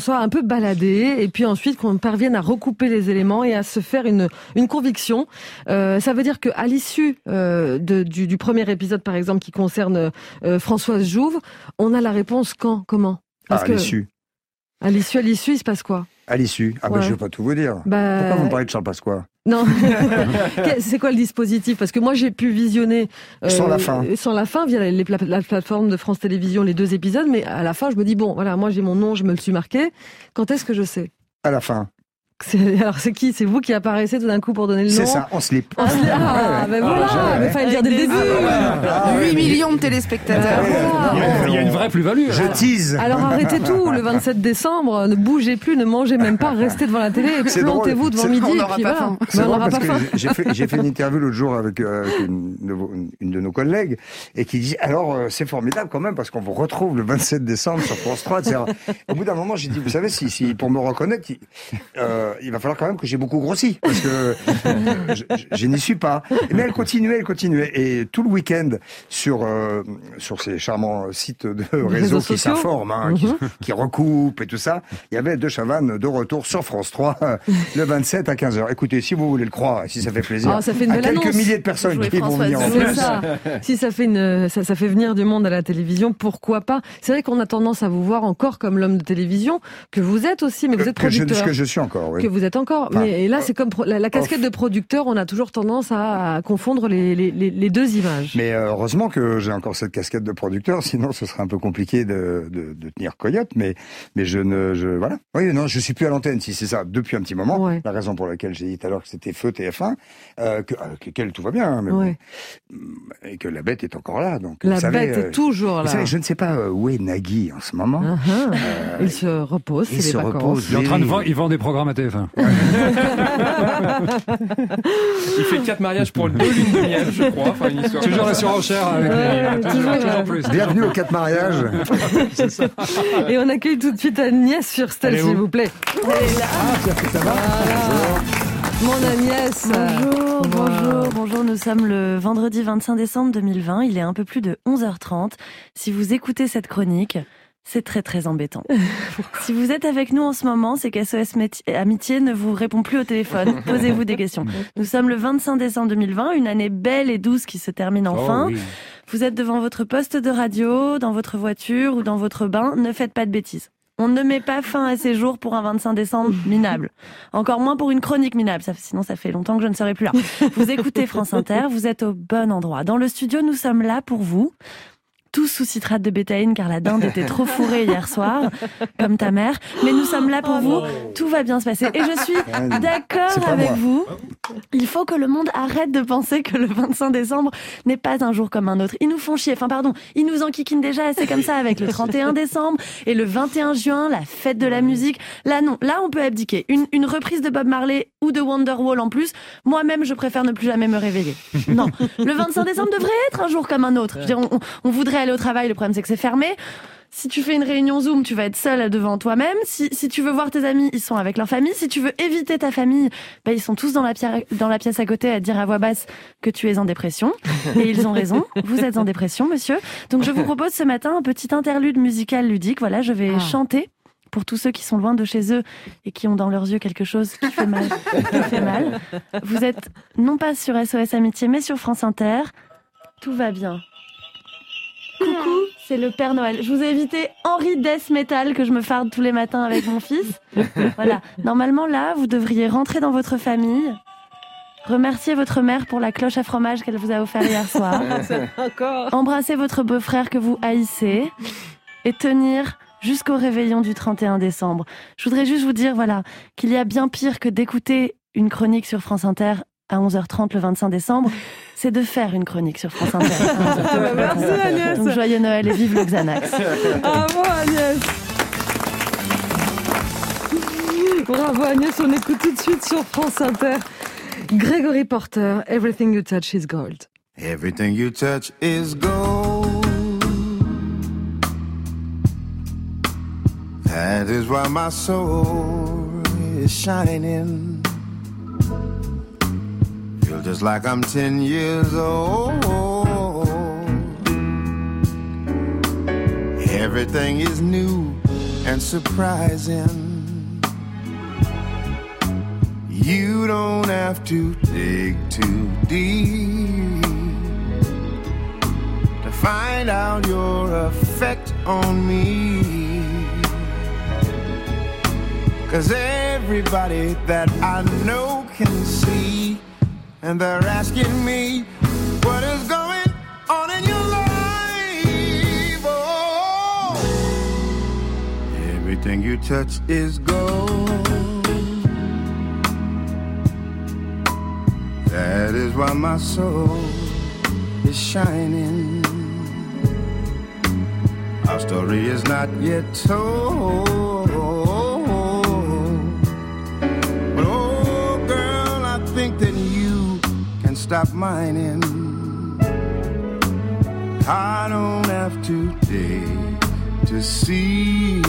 soit un peu baladé et puis ensuite qu'on parvienne à recouper les éléments et à se faire une, une conviction. Euh, ça veut dire qu'à l'issue euh, de, du, du premier épisode, par exemple, qui concerne euh, Françoise Jouve, on a la réponse quand, comment? Parce ah, à que, l'issue. À l'issue, à l'issue, il se passe quoi? À l'issue. Ah, ouais. ben, je ne vais pas tout vous dire. Bah... Pourquoi vous me parlez de Charles Pasqua? Non. C'est quoi le dispositif? Parce que moi, j'ai pu visionner... Euh, sans la fin. Sans la fin, via les, les, la plateforme de France Télévisions, les deux épisodes. Mais à la fin, je me dis, bon, voilà, moi, j'ai mon nom, je me le suis marqué. Quand est-ce que je sais? À la fin. C'est, alors c'est qui? C'est vous qui apparaissez tout d'un coup pour donner le nom? C'est ça, on slip. Ah, ah ben voilà, ah, mais fallait le dire dès le début. Ah, ouais. huit millions de téléspectateurs. Ah, voilà. Il y a une vraie plus-value. Je tease. Alors arrêtez tout, le vingt-sept décembre, ne bougez plus, ne mangez même pas, restez devant la télé, plantez-vous devant midi. On n'aura pas faim. C'est drôle parce que j'ai fait, j'ai fait une interview l'autre jour avec, euh, avec une, une, une de nos collègues et qui dit, alors euh, c'est formidable quand même parce qu'on vous retrouve le vingt-sept décembre sur France trois. Au bout d'un moment, j'ai dit, vous savez, si, si pour me reconnaître, il, euh, il va falloir quand même que j'ai beaucoup grossi parce que euh, je, je, je n'y suis pas. Mais elle continuait, elle continuait. Et tout le week-end sur euh, sur ces charmants sites de réseau qui s'informent, hein, mm-hmm. qui, qui recoupent et tout ça, il y avait deux Chavannes de retour sur France trois le vingt-sept à quinze heures. Écoutez, si vous voulez le croire, et si ça fait plaisir, oh, ça fait une à belle quelques annonce. milliers de personnes qui vont venir en plus. Ça. Si ça fait une, ça, ça fait venir du monde à la télévision, pourquoi pas? C'est vrai qu'on a tendance à vous voir encore comme l'homme de télévision que vous êtes aussi, mais vous êtes que producteur. Je, que je suis encore, oui. Que vous êtes encore. Enfin, mais là, c'est comme pro- la, la casquette off. de producteur, on a toujours tendance à, à confondre les, les, les, les deux images. Mais euh, heureusement que j'ai encore cette casquette de producteur, sinon ce serait un peu compliqué de, de, de tenir coyote. Mais, mais je ne, je, voilà. Oui, non, je suis plus à l'antenne, si c'est ça, depuis un petit moment. Ouais. La raison pour laquelle j'ai dit tout à l'heure que c'était feu T F un, euh, que, avec lequel tout va bien, hein, mais ouais. bon, et que la bête est encore là. Donc, la vous savez, bête est euh, toujours là. Vous savez, je ne sais pas euh, où est Nagui en ce moment. Uh-huh. Euh, il se repose, il c'est se les vacances. repose. Il est en train de vendre, il vend des programmes à T F un. Il fait quatre mariages pour deux lunes de miel, je crois. Enfin, une histoire toujours la surenchère avec ouais, les... toujours, toujours plus. Bienvenue aux quatre mariages. C'est ça. Et on accueille tout de suite Agnès sur Stel, s'il vous plaît. Elle est là. Ah, ça va. Mon Agnès. Bonjour, bonjour, bonjour. Nous sommes le vendredi vingt-cinq décembre deux mille vingt. Il est un peu plus de onze heures trente. Si vous écoutez cette chronique, c'est très très embêtant. Si vous êtes avec nous en ce moment, c'est qu'S O S Amitié ne vous répond plus au téléphone. Posez-vous des questions. Nous sommes le vingt-cinq décembre deux mille vingt, une année belle et douce qui se termine enfin. Oh, oui. Vous êtes devant votre poste de radio, dans votre voiture ou dans votre bain. Ne faites pas de bêtises. On ne met pas fin à ces jours pour un vingt-cinq décembre minable. Encore moins pour une chronique minable. Ça, sinon, ça fait longtemps que je ne serai plus là. Vous écoutez France Inter, vous êtes au bon endroit. Dans le studio, nous sommes là pour vous. Tous sous citrate de bétaïne car la dinde était trop fourrée hier soir, comme ta mère. Mais nous sommes là pour oh vous. Non. Tout va bien se passer. Et je suis d'accord avec moi. vous. Il faut que le monde arrête de penser que le vingt-cinq décembre n'est pas un jour comme un autre. Ils nous font chier. Enfin, pardon, ils nous enquiquinent déjà assez comme ça avec le trente et un décembre et le vingt et un juin, la fête de la musique. Là, non. Là, on peut abdiquer. Une, une reprise de Bob Marley ou de Wonderwall en plus. Moi-même, je préfère ne plus jamais me réveiller. Non. Le vingt-cinq décembre devrait être un jour comme un autre. Je veux dire, on, on voudrait aller au travail, le problème c'est que c'est fermé. Si tu fais une réunion Zoom, tu vas être seul devant toi-même. Si, si tu veux voir tes amis, ils sont avec leur famille. Si tu veux éviter ta famille, bah, ils sont tous dans la, pi- dans la pièce à côté à dire à voix basse que tu es en dépression. Et ils ont raison. Vous êtes en dépression, monsieur. Donc je vous propose ce matin un petit interlude musical ludique. Voilà, je vais ah. chanter pour tous ceux qui sont loin de chez eux et qui ont dans leurs yeux quelque chose qui fait mal. qui fait mal. Vous êtes non pas sur S O S Amitié, mais sur France Inter. Tout va bien. Coucou, c'est le Père Noël. Je vous ai invité Henri Death Metal que je me farde tous les matins avec mon fils. Voilà. Normalement, là, vous devriez rentrer dans votre famille, remercier votre mère pour la cloche à fromage qu'elle vous a offert hier soir, embrasser votre beau-frère que vous haïssez et tenir jusqu'au réveillon du trente et un décembre. Je voudrais juste vous dire, voilà, qu'il y a bien pire que d'écouter une chronique sur France Inter à onze heures trente le vingt-cinq décembre, c'est de faire une chronique sur France Inter. Merci Agnès. Donc joyeux Noël et vive le Xanax. Bravo Agnès. Bravo Agnès, on écoute tout de suite sur France Inter. Gregory Porter, Everything You Touch is Gold. Everything you touch is gold. That is why my soul is shining. Feel just like I'm ten years old. Everything is new and surprising. You don't have to dig too deep to find out your effect on me. 'Cause everybody that I know can see, and they're asking me what is going on in your life. Oh, everything you touch is gold. That is why my soul is shining. Our story is not yet told. But oh girl, I think that you can stop mining. I don't have to dig to see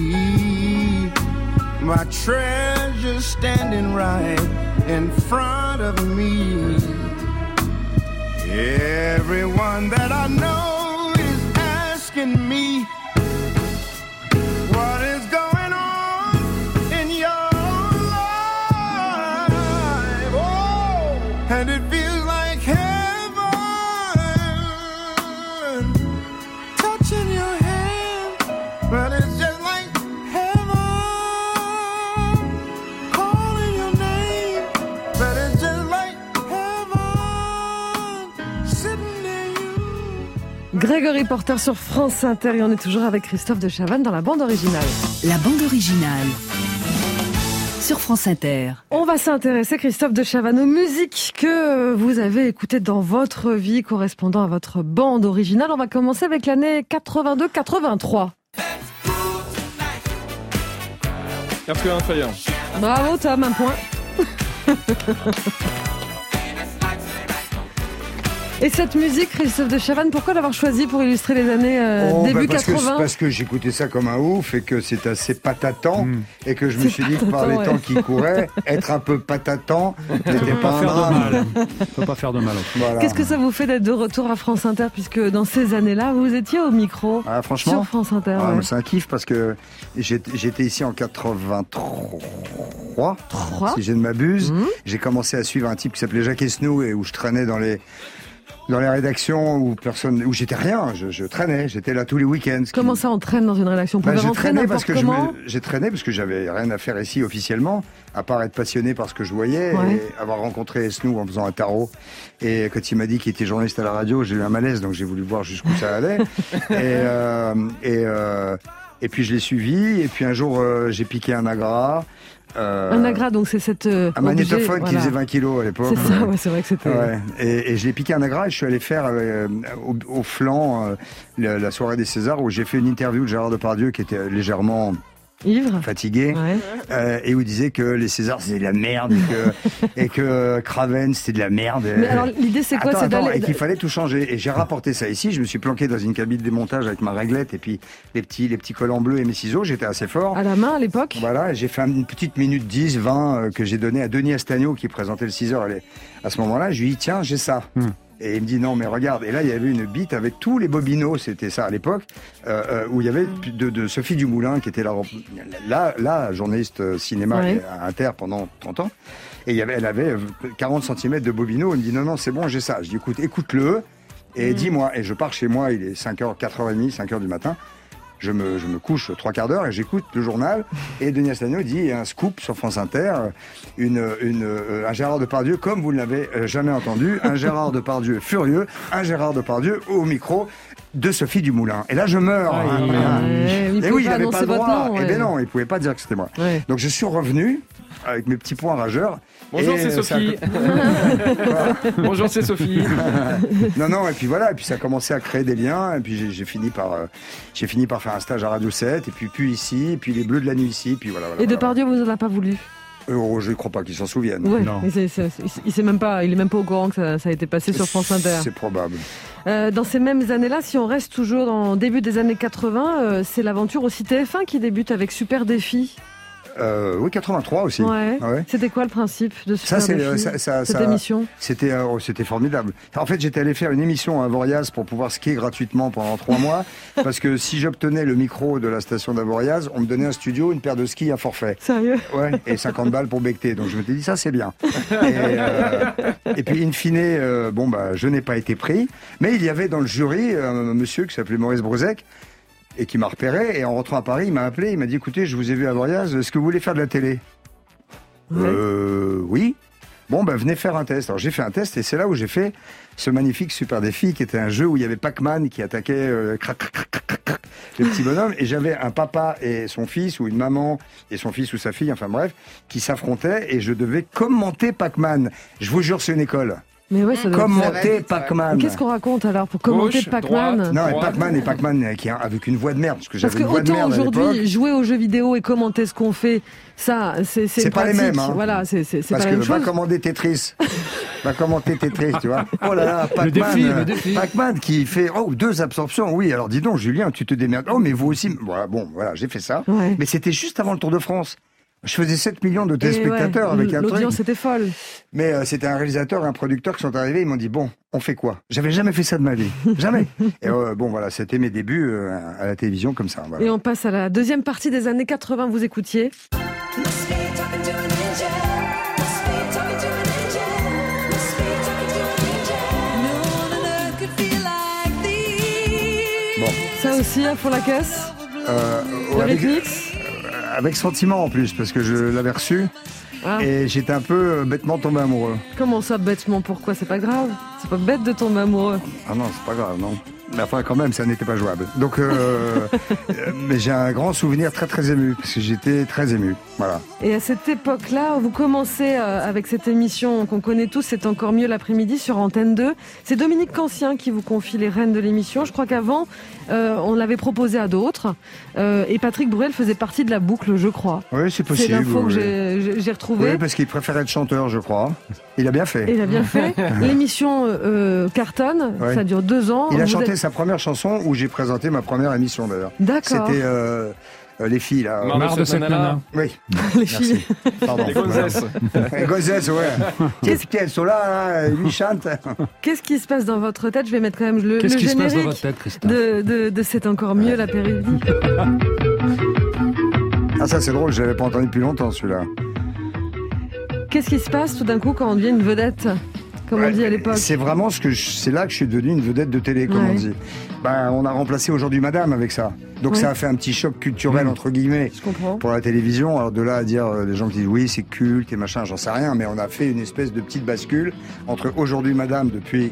my treasure standing right in front of me. Everyone that I know is asking me what is going on in your life. Oh, and it feels like heaven touching your hand, but it's just like Grégory Porter sur France Inter et on est toujours avec Christophe de Chavannes dans la bande originale. La bande originale sur France Inter. On va s'intéresser, Christophe de Chavannes, aux musiques que vous avez écoutées dans votre vie correspondant à votre bande originale. On va commencer avec l'année quatre-vingt-deux quatre-vingt-trois. Parce que un Fire. Bravo Tom, un point. Et cette musique, Christophe de Chavannes, pourquoi l'avoir choisie pour illustrer les années euh, oh, début bah parce quatre-vingts? que, Parce que j'écoutais ça comme un ouf et que c'est assez patatant mmh. et que je me c'est suis dit que par les ouais. temps qui couraient, être un peu patatant n'était pas un drame. Ça peut pas faire de mal. Voilà. Qu'est-ce que ça vous fait d'être de retour à France Inter, puisque dans ces années-là, vous étiez au micro ah, franchement, sur France Inter ah, ouais. C'est un kiff parce que j'étais, j'étais ici en quatre-vingt-trois, si je ne m'abuse. Mmh. J'ai commencé à suivre un type qui s'appelait Jacques Esnou et où je traînais dans les... dans les rédactions où personne, où j'étais rien, je, je traînais, j'étais là tous les week-ends. Comment qui... ça on traîne dans une rédaction? Vous pouvez bah, rentrer n'importe comment? Je me... J'ai traîné parce que j'avais rien à faire ici officiellement, à part être passionné par ce que je voyais ouais. et avoir rencontré Esnou en faisant un tarot. Et quand il m'a dit qu'il était journaliste à la radio, j'ai eu un malaise, donc j'ai voulu voir jusqu'où ça allait. et, euh, et, euh, et puis je l'ai suivi, et puis un jour euh, j'ai piqué un agra. Euh, un agra, donc c'est cette euh, un magnétophone objet, qui voilà. faisait vingt kilos à l'époque. C'est ça, ouais, c'est vrai que c'était. Ouais. Et, et je l'ai piqué un agra et je suis allé faire euh, au, au flanc euh, la, la soirée des Césars où j'ai fait une interview de Gérard Depardieu qui était légèrement ivre, fatigué, ouais. euh, et où il disait que les Césars c'était de la merde et que, et que Craven c'était de la merde. Mais alors l'idée c'est quoi? Attends, c'est attends, d'aller... et qu'il fallait tout changer. Et j'ai rapporté ça ici. Je me suis planqué dans une cabine de démontage avec ma réglette et puis les petits, les petits collants bleus et mes ciseaux. J'étais assez fort. À la main à l'époque. Voilà. Et j'ai fait une petite minute dix, vingt euh, que j'ai donné à Denis Astagno qui présentait le six heures à ce moment-là. Je lui ai dit tiens j'ai ça. Hmm. Et il me dit non mais regarde, et là il y avait une bite avec tous les bobinos, c'était ça à l'époque, euh, euh, où il y avait de, de Sophie Dumoulin qui était la, la, la journaliste cinéma ouais. à Inter pendant trente ans, et il y avait, elle avait quarante centimètres de bobinos. Il me dit non non c'est bon j'ai ça. Je dis écoute, écoute-le et mmh. dis-moi, et je pars chez moi, il est cinq heures, quatre heures trente, cinq heures du matin. Je me, je me couche trois quarts d'heure et j'écoute le journal. Et Denis Astagno dit il y a un scoop sur France Inter, une, une, un Gérard Depardieu comme vous ne l'avez jamais entendu, un Gérard Depardieu furieux, un Gérard Depardieu au micro de Sophie Dumoulin. Et là je meurs. Ah, hein, ouais, hein. Ouais, et oui, il n'avait pas le droit. Nom, ouais. Et ben non, il pouvait pas dire que c'était moi. Ouais. Donc je suis revenu avec mes petits points rageurs. Bonjour, c'est Sophie. A... Bonjour, c'est Sophie. non, non, et puis voilà, et puis ça a commencé à créer des liens, et puis j'ai, j'ai fini par, euh, j'ai fini par faire un stage à Radio sept, et puis puis ici, et puis les Bleus de la nuit ici, puis voilà. voilà et voilà. Depardieu, vous en avez pas voulu? Oh, je ne crois pas qu'ils s'en souviennent. Ouais, non. Il, c'est, c'est, il, sait même pas, il est même pas au courant que ça, ça a été passé sur France Inter. C'est probable. Euh, dans ces mêmes années-là, si on reste toujours dans le début des années quatre-vingts, euh, c'est l'aventure aussi T F un qui débute avec Super Défi. Euh, oui, quatre-vingt-trois aussi. Ouais. Ouais. C'était quoi le principe de ce Ça, c'est défi, ça, ça, cette ça, émission? C'était, euh, oh, c'était formidable. En fait, j'étais allé faire une émission à Avoriaz pour pouvoir skier gratuitement pendant trois mois, parce que si j'obtenais le micro de la station d'Avoriaz, on me donnait un studio, une paire de skis, un forfait. Sérieux? Ouais, et cinquante balles pour becter. Donc je me suis dit, ça c'est bien. Et, euh, et puis in fine, euh, bon bah, je n'ai pas été pris, mais il y avait dans le jury un monsieur qui s'appelait Maurice Brouzek, et qui m'a repéré, et en rentrant à Paris, il m'a appelé, il m'a dit, écoutez, je vous ai vu à Avoriaz, est-ce que vous voulez faire de la télé? Ouais. Euh, oui. Bon, ben venez faire un test. Alors j'ai fait un test, et c'est là où j'ai fait ce magnifique super défi, qui était un jeu où il y avait Pac-Man qui attaquait euh, crac, crac, crac, crac, crac, les petits bonhommes, et j'avais un papa et son fils, ou une maman et son fils ou sa fille, enfin bref, qui s'affrontaient, et je devais commenter Pac-Man. Je vous jure, c'est une école. Mais ouais, ça doit Commenter Pac-Man. Qu'est-ce qu'on raconte alors pour commenter Gauche, Pac-Man? droite. Non, et Pac-Man et Pac-Man qui avec une voix de merde, parce que Parce j'avais que une voix de autant merde à l'époque. aujourd'hui, jouer aux jeux vidéo et commenter ce qu'on fait, ça, c'est c'est C'est une pas les pratique. mêmes, hein. Voilà, c'est c'est c'est Parce pas que la même va chose. commander Tetris. Va commenter Tetris, tu vois. Oh là là, Le Pac-Man. défi, euh, le défi. Pac-Man qui fait, oh, deux absorptions. Oui, alors dis donc, Julien, tu te démerdes. Oh, mais vous aussi. Voilà, bon, voilà, j'ai fait ça. Ouais. Mais c'était juste avant le Tour de France. Je faisais sept millions de Et téléspectateurs ouais, avec un truc. l'audience était folle. Mais euh, c'était un réalisateur et un producteur qui sont arrivés. Ils m'ont dit, bon, on fait quoi? J'avais jamais fait ça de ma vie. Jamais. Et euh, bon, voilà, c'était mes débuts euh, à la télévision comme ça. Voilà. Et on passe à la deuxième partie des années quatre-vingts, vous écoutiez. Bon. Ça aussi, hein, pour la caisse. Euh, Le avec, Rhythmix. avec sentiment en plus, parce que je l'avais reçu. Ah. Et j'étais un peu euh, bêtement tombé amoureux. Comment ça, bêtement? Pourquoi? C'est pas grave. C'est pas bête de tomber amoureux. Ah non, c'est pas grave, non. Mais enfin, quand même, ça n'était pas jouable. Donc, euh, euh, mais j'ai un grand souvenir très très ému, parce que j'étais très ému. Voilà. Et à cette époque-là, vous commencez euh, avec cette émission qu'on connaît tous, c'est encore mieux l'après-midi sur Antenne deux. C'est Dominique Cancien qui vous confie les rênes de l'émission. Je crois qu'avant, euh, on l'avait proposé à d'autres. Euh, et Patrick Bruel faisait partie de la boucle, je crois. Oui, c'est possible. C'est l'info oui. que j'ai- j'ai j'ai retrouvée. Oui, parce qu'il préférait être chanteur, je crois. Il a bien fait. Et il a bien fait. L'émission euh, cartonne, Ouais. ça dure deux ans. Il a Vous chanté êtes- sa première chanson où j'ai présenté ma première émission d'ailleurs. D'accord. C'était euh, euh, les filles là. Marre de Marre de cette cette nana. nana. Oui. Les Merci. filles. Pardon. Les gonzesses. Les gonzesses, ouais. Qu'est-ce qu'elles sont là, là, ils lui chantent. Qu'est-ce qui se passe dans votre tête? Je vais mettre quand même le, Qu'est-ce le qui se passe dans générique votre tête, Christophe? de, de, de C'est encore mieux l'après-midi. Ah ça c'est drôle, je l'avais pas entendu depuis longtemps celui-là. Qu'est-ce qui se passe tout d'un coup quand on devient une vedette, comme on Ouais, dit à l'époque? C'est vraiment ce que je- c'est là que je suis devenu une vedette de télé, comme Ouais. on dit. Ben, on a remplacé Aujourd'hui Madame avec ça. Donc Ouais. ça a fait un petit choc culturel, Mmh. entre guillemets, Je comprends. pour la télévision. Alors de là à dire, euh, les gens qui disent oui, c'est culte et machin, j'en sais rien, mais on a fait une espèce de petite bascule entre Aujourd'hui Madame depuis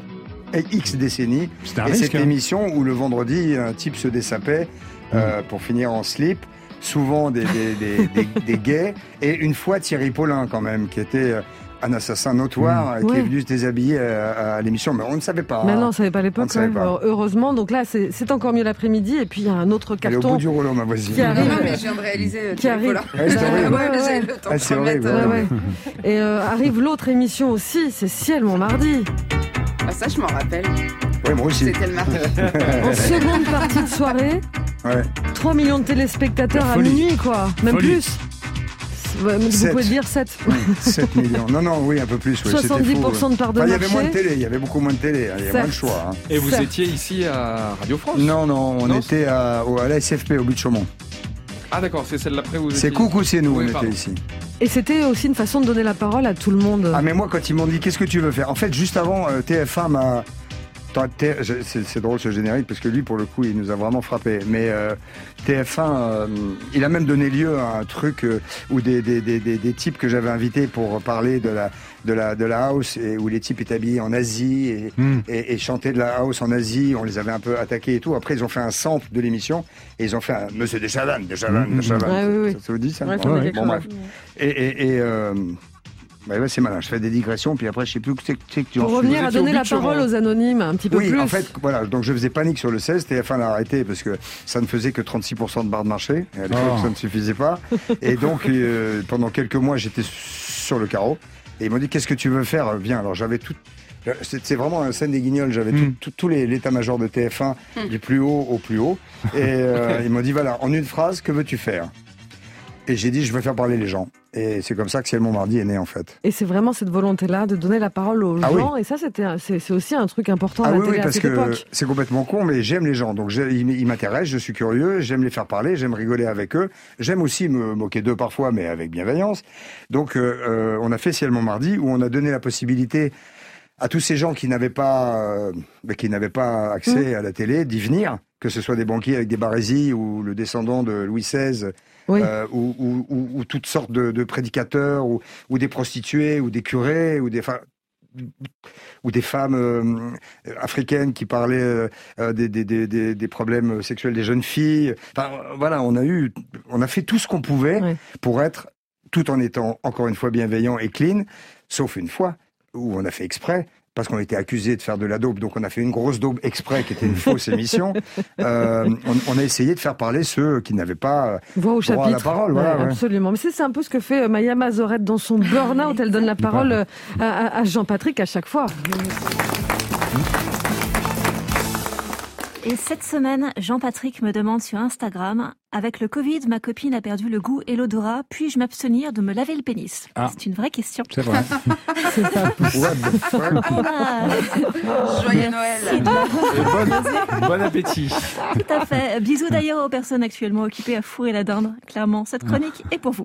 X décennies C'est un et risque, cette hein. émission où le vendredi, un type se dessapait euh, pour finir en slip. Souvent des, des, des, des, des gays. Et une fois Thierry Paulin, quand même, qui était euh, un assassin notoire, euh, qui Ouais. est venu se déshabiller à, à l'émission. Mais on ne savait pas. Mais hein. non, on savait pas à On l'époque, ne savait quand même. pas. Alors, heureusement, donc là, c'est c'est encore mieux l'après-midi. Et puis, il y a un autre Elle est au bout carton du rouleau, ma voisine. qui arrive. Non, mais je viens de réaliser. euh, Qui Thierry arrive. Paulin. Ouais, c'est Bah, horrible. Ouais, mais ouais. j'avais le temps Ah, de c'est remettre, horrible, euh, Ouais, ouais. Et euh, arrive l'autre émission aussi, c'est Ciel mon mardi. Ah, ça, je m'en rappelle. Oui, moi aussi. C'était le mardi. En seconde partie de soirée, Ouais. trois millions de téléspectateurs à Folie. minuit, quoi. Même Folie. plus. Ouais, mais vous Sept. pouvez dire sept. sept millions. Non, non, oui, un peu plus. Ouais, c'était fou, soixante-dix pour cent ouais. de part de Enfin, il y avait marché. moins de télé, il y avait beaucoup moins de télé. hein, Il y avait moins de Certes. choix. hein. Et vous Certes. étiez ici à Radio France? Non, non, on Non, était à, au- à la S F P, au but de Chaumont. Ah d'accord, c'est celle d'après où vous C'est étiez. coucou, c'est nous, Oui, on pardon. était ici. Et c'était aussi une façon de donner la parole à tout le monde. Ah, mais moi, quand ils m'ont dit qu'est-ce que tu veux faire, en fait, juste avant, euh, T F un m'a. Attends, T- je- C'est c'est drôle ce générique parce que lui, pour le coup, il nous a vraiment frappé. Mais euh, T F un, euh, il a même donné lieu à un truc euh, où des, des, des, des, des types que j'avais invités pour parler de la, de la, de la house, et où les types étaient habillés en Asie et, Mm. et, et chantaient de la house en Asie. On les avait un peu attaqués et tout. Après, ils ont fait un sample de l'émission et ils ont fait un Monsieur Deschavannes, Deschavannes, Mm, mm, Deschavannes. Ouais, oui, oui. Ça, ça vous dit ça Ouais, ça me dit quelque Bon, chose. bref. Et, et, et euh, bah ouais, c'est malin. Je fais des digressions, puis après, je sais plus où c'est que c'est que tu en Pour suis. revenir à étiez au donner but la de Chaumont. parole aux anonymes un petit peu Oui, plus. en fait, voilà. Donc je faisais panique sur le seize. T F un l'a arrêté parce que ça ne faisait que trente-six pour cent de barre de marché. Et à l'époque, Oh. ça ne suffisait pas. Et donc, euh, pendant quelques mois, j'étais sur le carreau. Et ils m'ont dit, qu'est-ce que tu veux faire? Viens. Alors j'avais tout. C'est c'est vraiment un scène des Guignols. J'avais Mm. tout, tout- tous les l'état-major de T F un, du plus haut au plus haut. Et euh, ils m'ont dit, voilà, en une phrase, que veux-tu faire? Et j'ai dit, je veux faire parler les gens. Et c'est comme ça que Ciel Montmardi est né, en fait. Et c'est vraiment cette volonté-là de donner la parole aux ah gens. Oui. Et ça, c'était, c'est, c'est aussi un truc important ah à la oui, télé oui, à parce cette que époque. C'est complètement con, mais j'aime les gens. Donc ils, ils m'intéressent, je suis curieux, j'aime les faire parler, j'aime rigoler avec eux. J'aime aussi me moquer d'eux parfois, mais avec bienveillance. Donc euh, euh, on a fait Ciel Montmardi, où on a donné la possibilité à tous ces gens qui n'avaient pas, euh, qui n'avaient pas accès mmh. à la télé d'y venir, que ce soit des banquiers avec des barésies ou le descendant de Louis seize, oui. euh, ou, ou, ou, ou toutes sortes de, de prédicateurs, ou, ou des prostituées, ou des curés, ou des, ou des femmes euh, africaines qui parlaient euh, des, des, des, des problèmes sexuels des jeunes filles. Enfin, voilà, on a eu, on a fait tout ce qu'on pouvait oui. pour être, tout en étant encore une fois bienveillant et clean, sauf une fois où on a fait exprès, parce qu'on était accusé de faire de la dope, donc on a fait une grosse dope exprès, qui était une fausse émission. Euh, on, on a essayé de faire parler ceux qui n'avaient pas voix au droit chapitre. à la parole. Voilà, ouais, ouais. Absolument. Mais c'est, c'est un peu ce que fait Maya Mazorette dans son burn-out. Elle donne la parole à, à, à Jean-Patrick à chaque fois. Et cette semaine, Jean-Patrick me demande sur Instagram, avec le Covid, ma copine a perdu le goût et l'odorat, puis-je m'abstenir de me laver le pénis? Ah. C'est une vraie question. C'est vrai. C'est pas possible. Joyeux Noël. Bon, bon appétit. Tout à fait. Bisous d'ailleurs aux personnes actuellement occupées à fourrer la dinde. Clairement, cette chronique est pour vous.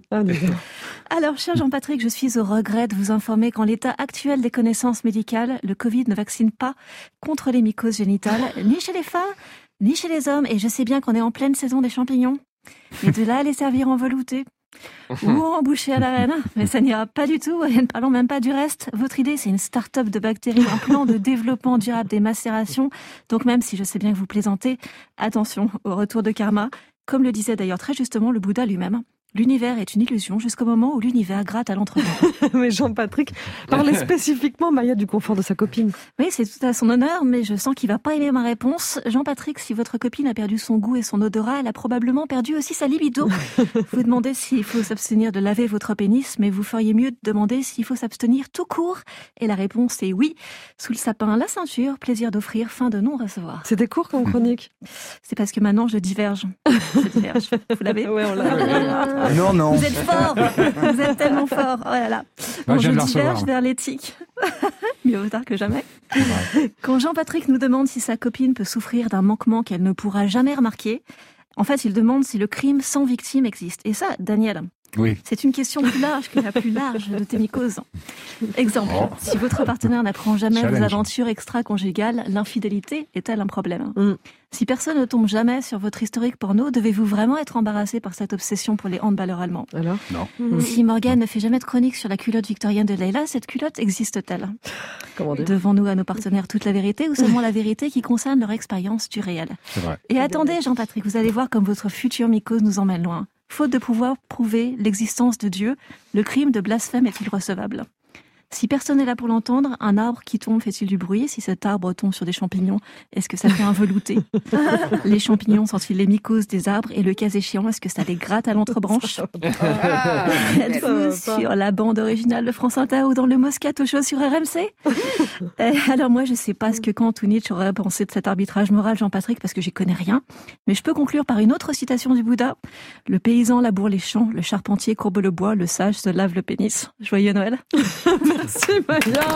Alors, cher Jean-Patrick, je suis au regret de vous informer qu'en l'état actuel des connaissances médicales, le Covid ne vaccine pas contre les mycoses génitales, ni chez les femmes, ni chez les hommes, et je sais bien qu'on est en pleine saison des champignons. Mais de là à les servir en velouté ou en bouchée à la reine, mais ça n'ira pas du tout, et ne parlons même pas du reste. Votre idée, c'est une start-up de bactéries, un plan de développement durable des macérations. Donc même si je sais bien que vous plaisantez, attention au retour de karma. Comme le disait d'ailleurs très justement le Bouddha lui-même. L'univers est une illusion jusqu'au moment où l'univers gratte à l'entreprise. Mais Jean-Patrick parlait spécifiquement, Maya, du confort de sa copine. Oui, c'est tout à son honneur, mais je sens qu'il va pas aimer ma réponse. Jean-Patrick, si votre copine a perdu son goût et son odorat, elle a probablement perdu aussi sa libido. Vous demandez s'il faut s'abstenir de laver votre pénis, mais vous feriez mieux de demander s'il faut s'abstenir tout court. Et la réponse est oui. Sous le sapin, la ceinture, plaisir d'offrir, fin de non-recevoir. C'était court comme chronique. C'est parce que maintenant je diverge. Je diverge. Vous l'avez? Oui, on l'a. Non, non. Vous êtes fort. Vous êtes tellement fort. Oh là là. Bon, bah, je je diverge vers l'éthique. Mieux vaut tard que jamais. Quand Jean-Patrick nous demande si sa copine peut souffrir d'un manquement qu'elle ne pourra jamais remarquer, en fait, il demande si le crime sans victime existe. Et ça, Daniel, oui. c'est une question plus large que la plus large de tes mycoses. Exemple, oh. si votre partenaire n'apprend jamais Challenge. vos aventures extra-conjugales, l'infidélité est-elle un problème? mm. Si personne ne tombe jamais sur votre historique porno, devez-vous vraiment être embarrassé par cette obsession pour les handballeurs allemands? Alors Non. Mm. Si Morgane ne fait jamais de chronique sur la culotte victorienne de Leila, cette culotte existe-t-elle? Comment dire? Devons-nous à nos partenaires toute la vérité ou seulement la vérité qui concerne leur expérience du réel? C'est vrai. Et attendez, Jean-Patrick, vous allez voir comme votre future mycose nous emmène loin. Faute de pouvoir prouver l'existence de Dieu, le crime de blasphème est-il recevable? Si personne n'est là pour l'entendre, un arbre qui tombe fait-il du bruit? Si cet arbre tombe sur des champignons, est-ce que ça fait un velouté? Les champignons sont-ils les mycoses des arbres? Et le cas échéant, est-ce que ça les gratte à l'entre-branche? Êtes-vous sur la bande originale de France Inter ou dans le Moscato Show sur R M C? euh, Alors moi, je sais pas ce que Kant ou Nietzsche aurait pensé de cet arbitrage moral, Jean-Patrick, parce que j'y connais rien. Mais je peux conclure par une autre citation du Bouddha. Le paysan laboure les champs, le charpentier courbe le bois, le sage se lave le pénis. Joyeux Noël. Merci Maya.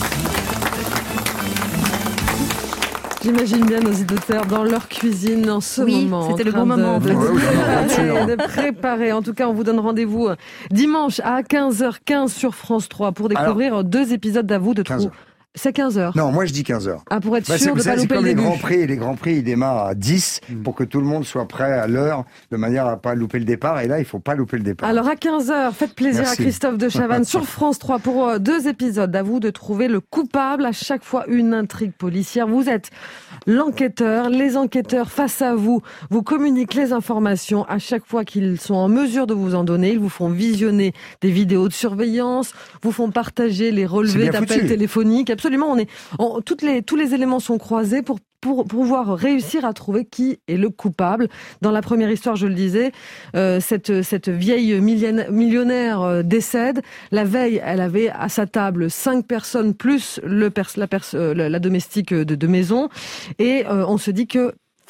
J'imagine bien nos auditeurs dans leur cuisine en ce oui, moment. C'était le bon de, moment. De, de, de, de préparer. En tout cas, on vous donne rendez-vous dimanche à quinze heures quinze sur France trois pour découvrir Alors, deux épisodes d'À vous de Trou. C'est quinze heures. Non, moi je dis quinze heures. Ah, pour être bah, sûr de ne pas louper le début. début. Les grands prix, les grands prix, ils démarrent à dix mmh. pour que tout le monde soit prêt à l'heure, de manière à pas louper le départ. Et là, il faut pas louper le départ. Alors à quinze heures, faites plaisir Merci. à Christophe de Chavannes sur France trois pour deux épisodes. À vous de trouver le coupable. À chaque fois, une intrigue policière. Vous êtes l'enquêteur. Les enquêteurs face à vous vous communiquent les informations. À chaque fois qu'ils sont en mesure de vous en donner, ils vous font visionner des vidéos de surveillance, vous font partager les relevés d'appels téléphoniques. Absolument, on est On, toutes les, tous les éléments sont croisés pour, pour, pour pouvoir réussir à trouver qui est le coupable. Dans la première histoire, je le disais, euh, cette, cette vieille millionnaire euh, décède. La veille, elle avait à sa table cinq personnes plus le pers, la, pers, euh, la, la domestique de, de maison. Et euh, on se dit que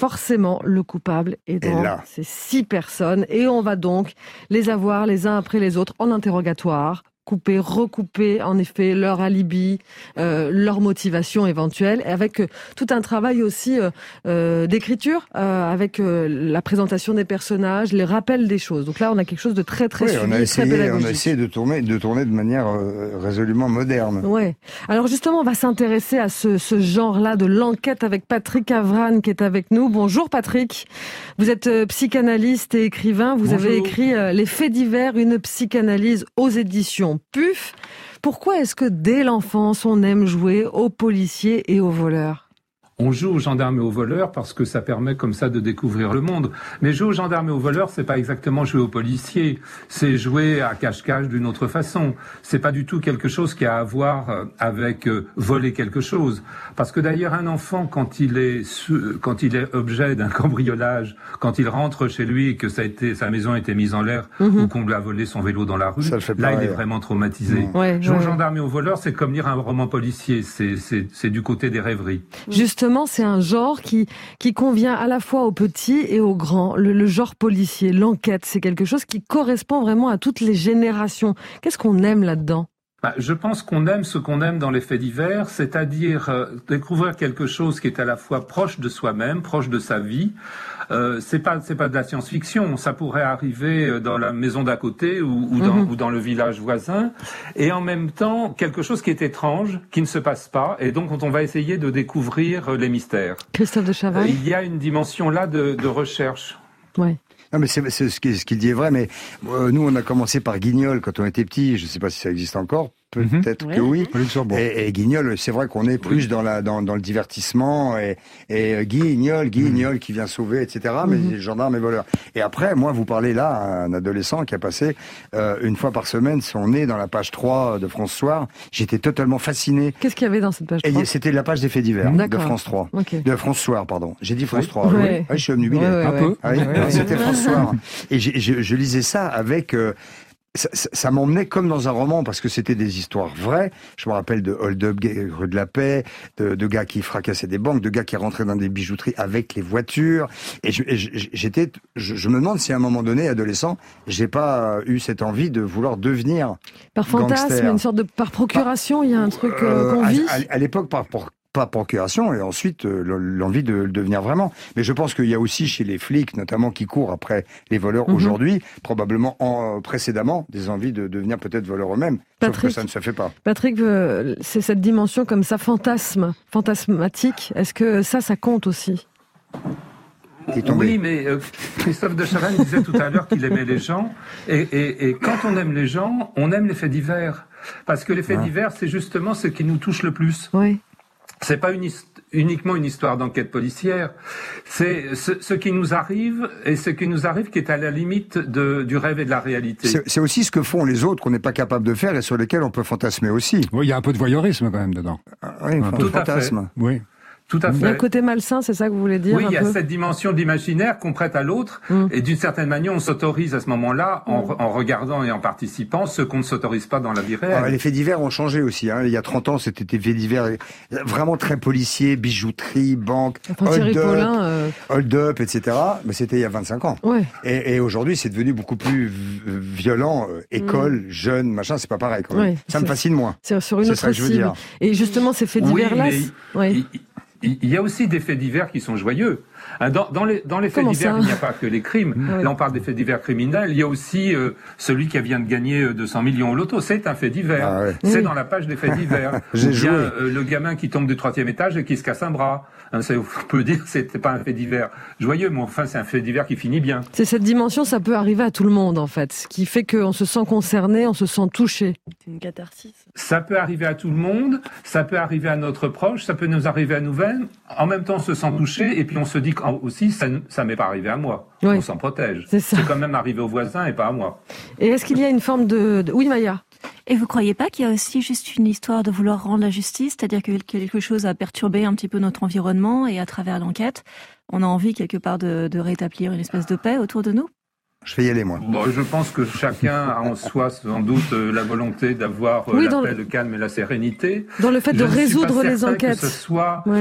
forcément, le coupable est dans ces six personnes. Et on va donc les avoir les uns après les autres en interrogatoire. Couper, recouper, en effet, leur alibi, euh, leur motivation éventuelle, et avec euh, tout un travail aussi euh, euh, d'écriture, euh, avec euh, la présentation des personnages, les rappels des choses. Donc là, on a quelque chose de très, très oui, suivi, on a essayé, très pédagogique. On a essayé de tourner, de tourner de manière euh, résolument moderne. Ouais. Alors justement, on va s'intéresser à ce, ce genre-là de l'enquête avec Patrick Avran qui est avec nous. Bonjour Patrick. Vous êtes euh, psychanalyste et écrivain. Vous Bonjour. avez écrit euh, Les faits divers, une psychanalyse aux éditions P U F. Pourquoi est-ce que dès l'enfance, on aime jouer aux policiers et aux voleurs ? On joue aux gendarmes et aux voleurs parce que ça permet comme ça de découvrir le monde. Mais jouer aux gendarmes et aux voleurs, c'est pas exactement jouer aux policiers. C'est jouer à cache-cache d'une autre façon. C'est pas du tout quelque chose qui a à voir avec euh, voler quelque chose. Parce que d'ailleurs, un enfant, quand il est quand il est objet d'un cambriolage, quand il rentre chez lui et que ça a été, sa maison a été mise en l'air, mmh. ou qu'on lui a volé son vélo dans la rue, là, pareil. Il est vraiment traumatisé. Mmh. Ouais, jouer ouais. aux gendarmes et aux voleurs, c'est comme lire un roman policier. C'est, c'est, c'est du côté des rêveries. Justement, c'est un genre qui, qui convient à la fois aux petits et aux grands. Le, le genre policier, l'enquête, c'est quelque chose qui correspond vraiment à toutes les générations. Qu'est-ce qu'on aime là-dedans ? Bah, je pense qu'on aime ce qu'on aime dans les faits divers, c'est-à-dire euh, découvrir quelque chose qui est à la fois proche de soi-même, proche de sa vie. Euh, c'est pas c'est pas de la science-fiction, ça pourrait arriver dans la maison d'à côté ou, ou, dans, mmh. ou dans le village voisin, et en même temps quelque chose qui est étrange, qui ne se passe pas, et donc on va essayer de découvrir les mystères. Christophe de Chavannes. Euh, il y a une dimension là de, de recherche. Ouais. Non, mais c'est, c'est ce qu'il ce qu'il dit est vrai, mais euh, nous, on a commencé par Guignol quand on était petits. Je ne sais pas si ça existe encore. Peut-être mmh. que oui. Et, et Guignol, c'est vrai qu'on est plus oui. dans la dans, dans le divertissement et, et Guignol, Guignol mmh. qui vient sauver, et cetera. Mais mmh. gendarmes et voleurs. Et après, moi, vous parlez là à un adolescent qui a passé euh, une fois par semaine son nez dans la page trois de France Soir. J'étais totalement fasciné. Qu'est-ce qu'il y avait dans cette page trois ? Et c'était la page des faits divers D'accord. de France trois, okay. de France Soir, pardon. J'ai dit France oui. trois. Oui. Oui. Oui, je suis obnubilé. Ouais, ouais, un ouais. peu. Ah, oui. ouais, c'était ouais. France Soir. Et j'ai, je, je lisais ça avec. Euh, Ça, ça, ça m'emmenait comme dans un roman parce que c'était des histoires vraies. Je me rappelle de hold-up rue de la Paix, de, de gars qui fracassaient des banques, de gars qui rentraient dans des bijouteries avec les voitures. Et, je, et je, j'étais, je, je me demande si à un moment donné, adolescent, j'ai pas eu cette envie de vouloir devenir par fantasme, gangster. Une sorte de par procuration. Par, il y a un truc euh, qu'on vit. À, à, à l'époque, par pour pas procuration, et ensuite euh, l'envie de le devenir vraiment. Mais je pense qu'il y a aussi chez les flics, notamment qui courent après les voleurs mmh. aujourd'hui, probablement en, euh, précédemment, des envies de devenir peut-être voleurs eux-mêmes. Patrick, sauf que ça ne se fait pas. Patrick, euh, c'est cette dimension comme ça, fantasme, fantasmatique. Est-ce que ça, ça compte aussi ? Oui, mais euh, Christophe de Chavannes disait tout à l'heure qu'il aimait les gens, et, et, et quand on aime les gens, on aime les faits divers. Parce que les faits ouais. divers, c'est justement ce qui nous touche le plus. Oui. C'est pas une hist- uniquement une histoire d'enquête policière, c'est ce, ce qui nous arrive et ce qui nous arrive qui est à la limite de, du rêve et de la réalité. C'est, c'est aussi ce que font les autres qu'on n'est pas capable de faire et sur lesquels on peut fantasmer aussi. Oui, il y a un peu de voyeurisme quand même dedans. Ah, oui, un peu de fantasme. Oui. Tout à fait. Il y a un côté malsain, c'est ça que vous voulez dire? Oui, il y a peu cette dimension d'imaginaire qu'on prête à l'autre, mmh. et d'une certaine manière, on s'autorise à ce moment-là, en, mmh. en regardant et en participant, ce qu'on ne s'autorise pas dans la vie réelle. Ah, les faits divers ont changé aussi. Hein. Il y a trente ans, c'était des faits divers vraiment très policiers, bijouterie, banque, hold-up, euh... hold-up, et cetera. Mais c'était il y a vingt-cinq ans. Ouais. Et, et aujourd'hui, c'est devenu beaucoup plus violent. Euh, école, mmh. jeune, machin, c'est pas pareil. Quand même. Ouais, ça me fascine moins. C'est sur une c'est autre ça que je veux dire. Et justement, ces faits divers-là... Oui, mais... ouais. Il y a aussi des faits divers qui sont joyeux. Dans, dans, les, dans les faits Comment divers, ça il n'y a pas que les crimes. Oui. Là, on parle des faits divers criminels. Il y a aussi euh, celui qui vient de gagner deux cents millions au loto. C'est un fait divers. Ah ouais. C'est oui. dans la page des faits divers. J'ai Ou bien joué. euh, le gamin qui tombe du troisième étage et qui se casse un bras. Hein, c'est, on peut dire que c'était pas un fait divers joyeux, mais enfin, c'est un fait divers qui finit bien. C'est cette dimension, ça peut arriver à tout le monde, en fait. Ce qui fait qu'on se sent concerné, on se sent touché. C'est une catharsis. Ça peut arriver à tout le monde. Ça peut arriver à notre proche. Ça peut nous arriver à nous-mêmes. En même temps, on se sent touché. Et puis, on se dit aussi, ça ça m'est pas arrivé à moi. Oui. On s'en protège. C'est ça. C'est quand même arrivé aux voisins et pas à moi. Et est-ce qu'il y a une forme de... de... Oui, Maya? Et vous croyez pas qu'il y a aussi juste une histoire de vouloir rendre la justice, c'est-à-dire que quelque chose a perturbé un petit peu notre environnement et à travers l'enquête, on a envie quelque part de, de rétablir une espèce de paix autour de nous? Je vais y aller, moi. Bon, je pense que chacun a en soi, sans doute, euh, la volonté d'avoir euh, oui, la paix, le... le calme et la sérénité. Dans le fait je de résoudre les enquêtes. enquêtes. Que ce soit... Oui.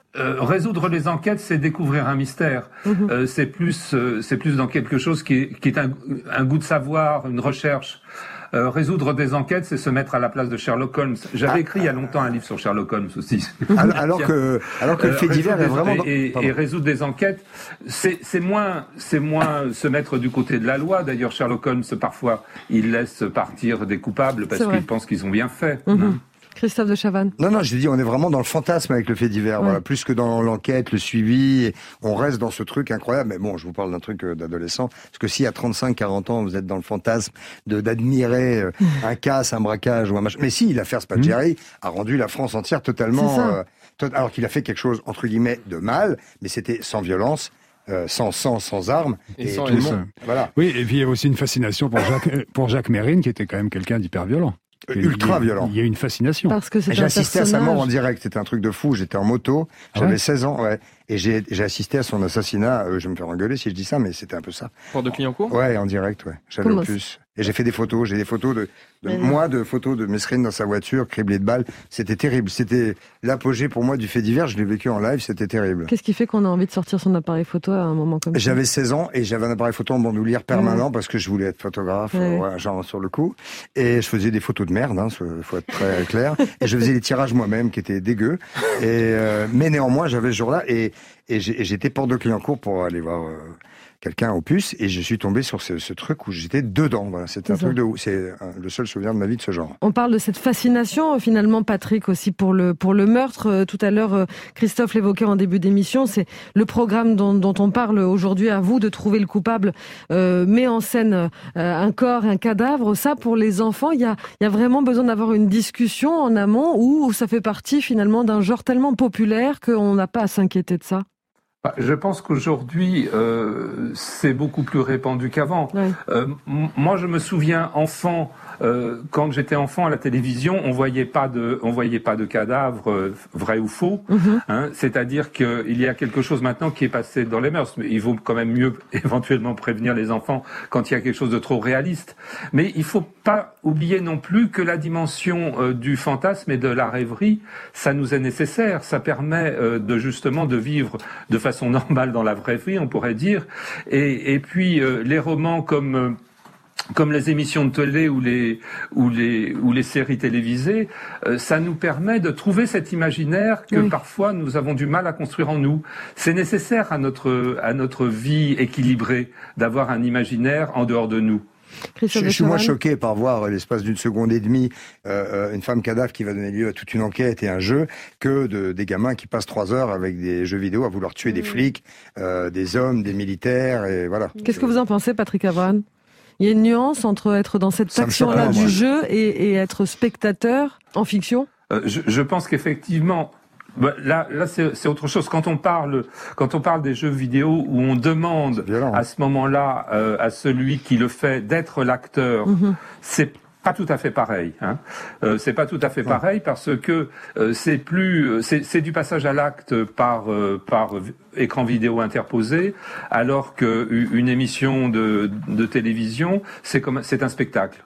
Euh, résoudre les enquêtes, c'est découvrir un mystère. Mmh. Euh, c'est plus, euh, c'est plus dans quelque chose qui est, qui est un, un goût de savoir, une recherche. Euh, résoudre des enquêtes, c'est se mettre à la place de Sherlock Holmes. J'avais ah, écrit il y a longtemps un livre sur Sherlock Holmes aussi. Alors, alors que, alors que le fait divers est vraiment dans... et, et résoudre des enquêtes, c'est, c'est moins, c'est moins se mettre du côté de la loi. D'ailleurs, Sherlock Holmes parfois, il laisse partir des coupables parce qu'il pense qu'ils ont bien fait. Mmh. Hein. Christophe de Chavannes. Non, non, je dis, on est vraiment dans le fantasme avec le fait divers, ouais. Voilà, plus que dans l'enquête, le suivi, et on reste dans ce truc incroyable. Mais bon, je vous parle d'un truc d'adolescent, parce que si à trente-cinq, quarante ans, vous êtes dans le fantasme de d'admirer un casse, un braquage ou un machin. Mais si, l'affaire Spaghieri mmh. a rendu la France entière totalement, euh, to- alors qu'il a fait quelque chose, entre guillemets, de mal, mais c'était sans violence. Euh, sans sang, sans, sans armes, et, et sans tout le monde. Voilà. Oui, et puis il y a aussi une fascination pour Jacques, pour Jacques Mérine, qui était quand même quelqu'un d'hyper violent. Ultra il y a, violent. Il y a une fascination. Parce que c'est j'ai un assisté personnage. à sa mort en direct. C'était un truc de fou. J'étais en moto. Ah J'avais ouais seize ans, ouais. Et j'ai, j'ai assisté à son assassinat. Euh, je vais me faire engueuler si je dis ça, mais c'était un peu ça. Porte de Clignancourt ? Ouais, en direct, ouais. J'allais au plus. Et j'ai fait des photos. J'ai des photos de, de moi, de photos de Mesrine dans sa voiture, criblée de balles. C'était terrible. C'était l'apogée pour moi du fait divers. Je l'ai vécu en live. C'était terrible. Qu'est-ce qui fait qu'on a envie de sortir son appareil photo à un moment comme ça ? J'avais seize ans et j'avais un appareil photo en bandoulière permanent ouais. parce que je voulais être photographe, ouais. Ouais, genre sur le coup. Et je faisais des photos de merde, hein, faut être très clair. Et je faisais les tirages moi-même qui étaient dégueux. Et euh, mais néanmoins, j'avais ce jour-là et, et, j'ai, et j'étais porte de Clignancourt pour aller voir euh, quelqu'un au puce et je suis tombé sur ce, ce truc où j'étais dedans. Voilà, c'était un truc de, c'est un, le seul souvenir de ma vie de ce genre. On parle de cette fascination finalement, Patrick, aussi pour le pour le meurtre. Euh, tout à l'heure, euh, Christophe l'évoquait en début d'émission. C'est le programme dont, dont on parle aujourd'hui. À vous de trouver le coupable. Euh, met en scène euh, un corps, un cadavre. Ça, pour les enfants, il y a il y a vraiment besoin d'avoir une discussion en amont où ça fait partie finalement d'un genre tellement populaire qu'on n'a pas à s'inquiéter de ça. Je pense qu'aujourd'hui, euh, c'est beaucoup plus répandu qu'avant. Oui. Euh, m- moi, je me souviens, enfant, euh, quand j'étais enfant à la télévision, on voyait pas de, on voyait pas de cadavres euh, vrai ou faux. Mm-hmm. Hein, c'est-à-dire qu'il y a quelque chose maintenant qui est passé dans les mœurs. Mais il vaut quand même mieux éventuellement prévenir les enfants quand il y a quelque chose de trop réaliste. Mais il faut pas oublier non plus que la dimension euh, du fantasme et de la rêverie, ça nous est nécessaire. Ça permet euh, de justement de vivre de façon façon normale dans la vraie vie, on pourrait dire. Et, et puis euh, les romans comme euh, comme les émissions de télé ou les ou les ou les séries télévisées, euh, ça nous permet de trouver cet imaginaire que oui. parfois nous avons du mal à construire en nous. C'est nécessaire à notre à notre vie équilibrée d'avoir un imaginaire en dehors de nous. Je, je suis moins choqué par voir l'espace d'une seconde et demie euh, une femme cadavre qui va donner lieu à toute une enquête et un jeu que de, des gamins qui passent trois heures avec des jeux vidéo à vouloir tuer mmh. des flics, euh, des hommes, des militaires et voilà. Qu'est-ce que vous en pensez, Patrick Avran ? Il y a une nuance entre être dans cette action-là du moi. jeu et, et être spectateur en fiction ? euh, je, je pense qu'effectivement. Là, là, c'est, c'est autre chose. Quand on parle, quand on parle des jeux vidéo où on demande à ce moment-là euh, à celui qui le fait d'être l'acteur, mmh. c'est pas tout à fait pareil. Hein. Euh, c'est pas tout à fait pareil parce que euh, c'est plus, c'est, c'est du passage à l'acte par euh, par écran vidéo interposé, alors que une émission de, de télévision, c'est comme, c'est un spectacle.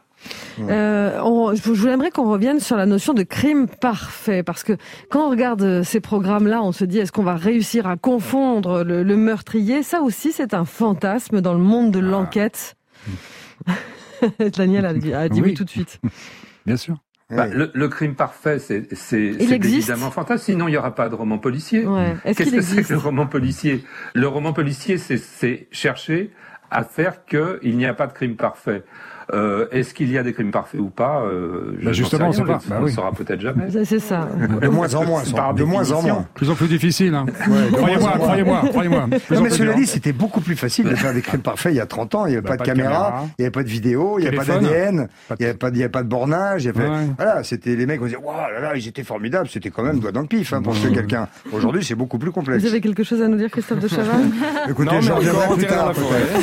Euh, on, je voudrais qu'on revienne sur la notion de crime parfait, parce que quand on regarde ces programmes-là, on se dit est-ce qu'on va réussir à confondre le, le meurtrier ? Ça aussi, c'est un fantasme dans le monde de l'enquête. Ah. Daniel a dit, a dit oui. oui tout de suite. Bien sûr. Bah, le, le crime parfait, c'est, c'est, c'est évidemment fantasme. Sinon, il n'y aura pas de roman policier. Ouais. Est-ce Qu'est-ce qu'il que existe c'est que le roman policier ? Le roman policier, c'est, c'est chercher à faire qu'il n'y a pas de crime parfait. Euh, est-ce qu'il y a des crimes parfaits ou pas euh, bah Justement, on ne bah bah oui. saura peut-être jamais. C'est ça. De moins en moins, de, de moins en moins. Plus en plus difficile. Hein. Ouais, croyez-moi, croyez-moi, croyez-moi. Non, mais cela dit, c'était beaucoup plus facile de faire des crimes parfaits il y a trente ans. Il n'y avait bah, pas, pas de caméra, caméra, il n'y avait pas de vidéo, il n'y avait pas d'A D N, il n'y avait pas, il n'y avait pas de bornage. Il y avait... ouais. Voilà, c'était les mecs, on disait, waouh là là, ils étaient formidables. C'était quand même doigt dans le pif hein, pour tuer mmh. quelqu'un. Aujourd'hui, c'est beaucoup plus complexe. Vous avez quelque chose à nous dire, Christophe de Chavannes ? Écoutez, j'en reviendrai plus tard.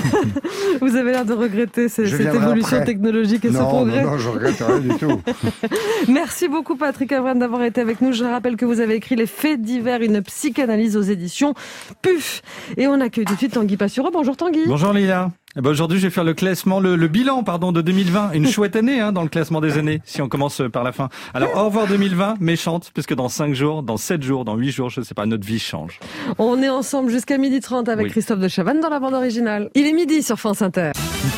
Vous avez l'air de regretter cette évolution technologique et ce progrès. Non, non, je regrette rien du tout. Merci beaucoup Patrick Avran d'avoir été avec nous. Je rappelle que vous avez écrit Les Faits divers, une psychanalyse aux éditions P U F. Et on accueille tout de suite Tanguy Passureau. Bonjour Tanguy. Bonjour Lila. Eh ben aujourd'hui, je vais faire le classement, le, le bilan, pardon, de deux mille vingt. Une chouette année, hein, dans le classement des années, si on commence par la fin. Alors, au revoir deux mille vingt, méchante, puisque dans cinq jours, dans sept jours, dans huit jours, je sais pas, notre vie change. On est ensemble jusqu'à midi trente avec Oui. Christophe de Chavannes dans la bande originale. Il est midi sur France Inter.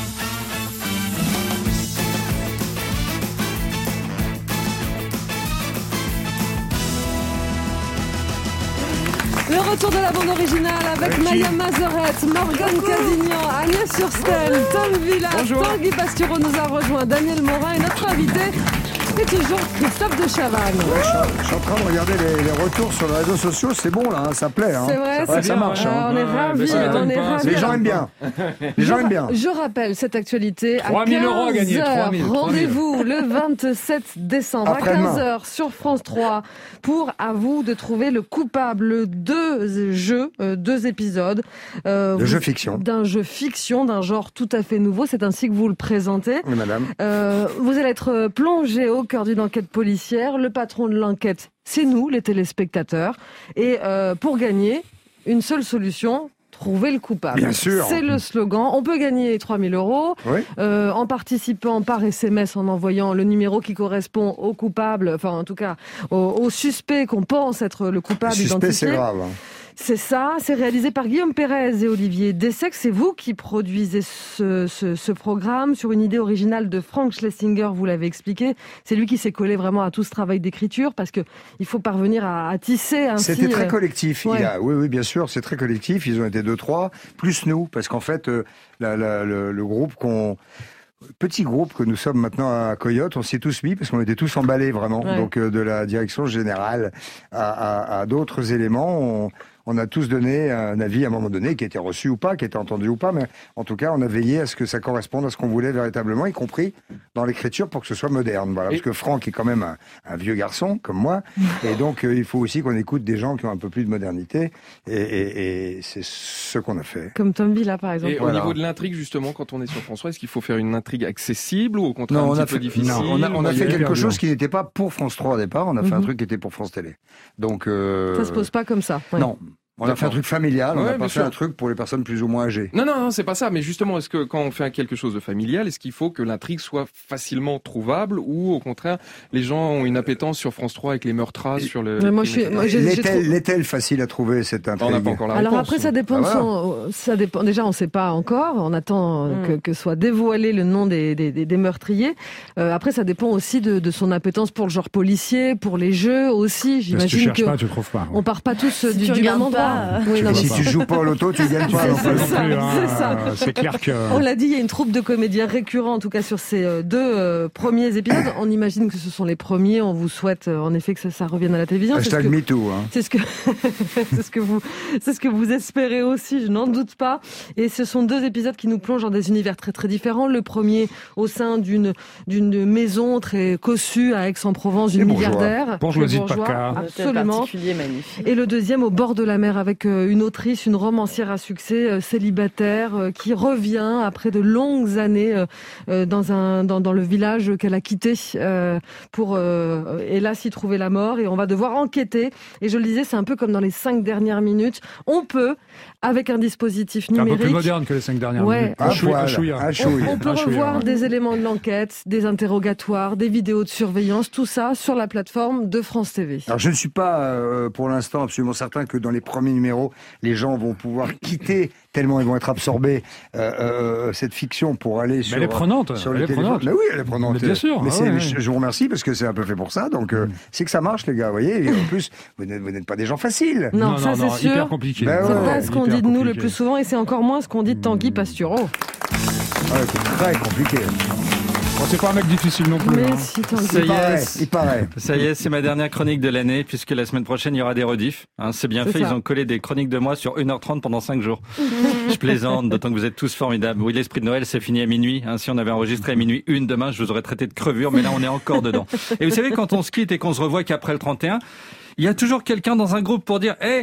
Le retour de la bande originale avec Maya Mazorette, Morgane Cadignan, Agnès Surstel, Tom Villa, Tanguy Pastureau nous a rejoint, Daniel Morin et notre invité est toujours Christophe de Chavannes. Ouais, je, suis, je suis en train de regarder les, les retours sur les réseaux sociaux, c'est bon là, hein, ça plaît. Hein. C'est vrai, ça, c'est ça bien, marche. ouais. Hein. On est ravis, on est ravis. Les gens aiment bien. Les gens aiment bien. Je rappelle cette actualité à trois mille euros à gagner, quinze heures. trois mille, trois mille. Rendez-vous le vingt-sept décembre à Après-demain. quinze heures sur France trois pour à vous de trouver le coupable. Deux jeux, euh, deux épisodes. Euh, De vous- jeux fiction. D'un jeu fiction, d'un genre tout à fait nouveau. C'est ainsi que vous le présentez. Oui, madame. Euh, vous allez être plongé au cœur d'une enquête policière. Le patron de l'enquête, c'est nous, les téléspectateurs. Et euh, pour gagner, une seule solution, trouver le coupable. Bien sûr. C'est le slogan. On peut gagner trois mille euros Oui. euh, en participant par S M S, en envoyant le numéro qui correspond au coupable, enfin en tout cas au, au suspect qu'on pense être le coupable Suspect, identifié. c'est grave. hein. C'est ça, c'est réalisé par Guillaume Pérez et Olivier Dessec. C'est vous qui produisez ce, ce, ce programme sur une idée originale de Frank Schlesinger, vous l'avez expliqué. C'est lui qui s'est collé vraiment à tout ce travail d'écriture parce que il faut parvenir à, à tisser ainsi. C'était très euh, collectif. ouais. Il y a, oui, oui, bien sûr, c'est très collectif. Ils ont été deux, trois, plus nous, parce qu'en fait, euh, la, la, le, le groupe qu'on... Petit groupe que nous sommes maintenant à Coyote, on s'y est tous mis parce qu'on était tous emballés vraiment. Ouais. Donc euh, de la direction générale à, à, à d'autres éléments, on, on a tous donné un avis à un moment donné qui était reçu ou pas, qui était entendu ou pas, mais en tout cas on a veillé à ce que ça corresponde à ce qu'on voulait véritablement, y compris dans l'écriture pour que ce soit moderne. Voilà, Et- parce que Franck est quand même un, un vieux garçon comme moi, et donc euh, il faut aussi qu'on écoute des gens qui ont un peu plus de modernité, et, et, et c'est ce qu'on a fait. Comme Tom Villa par exemple. Et Voilà. au niveau de l'intrigue, justement, quand on est sur François, est-ce qu'il faut faire une intrigue accessible ou au contraire Non, un on petit a peu fait, difficile non, on a, on a Il y fait quelque hyper chose dur. qui n'était pas pour France trois au départ. On a fait un Mhm. truc qui était pour France Télé. Donc, euh, Ça se pose pas comme ça. ouais. Non, on a D'accord. fait un truc familial. On Ouais, n'a pas bien fait sûr. un truc pour les personnes plus ou moins âgées. Non, non, non, c'est pas ça. Mais justement, est-ce que quand on fait quelque chose de familial, est-ce qu'il faut que l'intrigue soit facilement trouvable ou au contraire, les gens ont une appétence sur France trois avec les meurtras sur le. Mais moi, je suis- moi, j'ai- j'ai L'est-elle, trouvé- l'est-elle facile à trouver cette On n'a intrigue pas encore la Alors réponse. après, ça dépend Ah, de voilà. son, ça dépend. Déjà, on ne sait pas encore. On attend euh, Mm. que, que soit dévoilé le nom des, des, des- des meurtriers. Euh, après, ça dépend aussi de, de son appétence pour le genre policier, pour les jeux aussi. Si tu J'imagine cherches que pas, tu trouves pas. on part pas tous euh, Si du, tu du même regardes endroit. pas, euh, Oui, non, Et mais si ça- tu joues pas au loto, tu gagnes pas. C'est non ça, plus. c'est ça, Non plus, hein, c'est ça. euh, c'est clair que. On l'a dit, il y a une troupe de comédiens récurrents, en tout cas sur ces euh, deux euh, premiers épisodes. On imagine que ce sont les premiers. On vous souhaite euh, en effet que ça, ça revienne à la télévision. C'est ce Hashtag que- MeToo. Hein. C'est ce que c'est ce que vous c'est ce que vous espérez aussi, je n'en doute pas. Et ce sont deux épisodes qui nous plongent dans des univers très très différents. Le premier au sein d'une d'une maison très cossue à Aix-en-Provence, d'une Les bourgeois. milliardaire, Bourgeoisie Très de PACA. absolument. particulier magnifique. Et le deuxième au bord de la mer avec euh, une autrice, une romancière à succès, euh, célibataire, euh, qui revient après de longues années euh, euh, dans un dans, dans le village qu'elle a quitté euh, pour euh, hélas y trouver la mort. Et on va devoir enquêter. Et je le disais, c'est un peu comme dans les cinq dernières minutes. On peut, avec un dispositif Un peu numérique, plus moderne que les cinq dernières Ouais. minutes. Un chouïa, poil, un chouïa. un on, chouïa. on peut Un chouïa, revoir ouais. des éléments de l'enquête, des interrogatoires, des vidéos de surveillance, tout ça sur la plateforme de France T V. Alors je ne suis pas euh, pour l'instant absolument certain que dans les premiers numéros, les gens vont pouvoir quitter tellement ils vont être absorbés euh, euh, cette fiction pour aller sur. elle est prenante, Sur elle le est téléphone. prenante. Mais oui, elle est prenante. Mais bien sûr, Mais ah c'est- ouais, je, ouais. je vous remercie parce que c'est un peu fait pour ça. Donc euh, c'est que ça marche, les gars. Vous voyez. Et en plus, vous n'êtes, vous n'êtes pas des gens faciles. Non, Non, ça non, non, c'est sûr. hyper compliqué. Ben C'est ouais, pas ce qu'on hyper dit de nous le compliqué. plus souvent et c'est encore moins ce qu'on dit de Tanguy Pastureau. Ouais, c'est très compliqué. Bon, c'est pas un mec difficile non plus. Mais hein. si Tanguy. Ça Il y paraît. est, Il paraît. ça y est, c'est ma dernière chronique de l'année, puisque la semaine prochaine, il y aura des rediffs. Hein, c'est bien C'est fait, ça. ils ont collé des chroniques de moi sur une heure trente pendant cinq jours. Je plaisante, d'autant que vous êtes tous formidables. Oui, l'esprit de Noël, c'est fini à minuit. Hein, si on avait enregistré à minuit une demain, je vous aurais traité de crevure, mais là, on est encore dedans. Et vous savez, quand on se quitte et qu'on se revoit qu'après le trente et un, il y a toujours quelqu'un dans un groupe pour dire « Hé,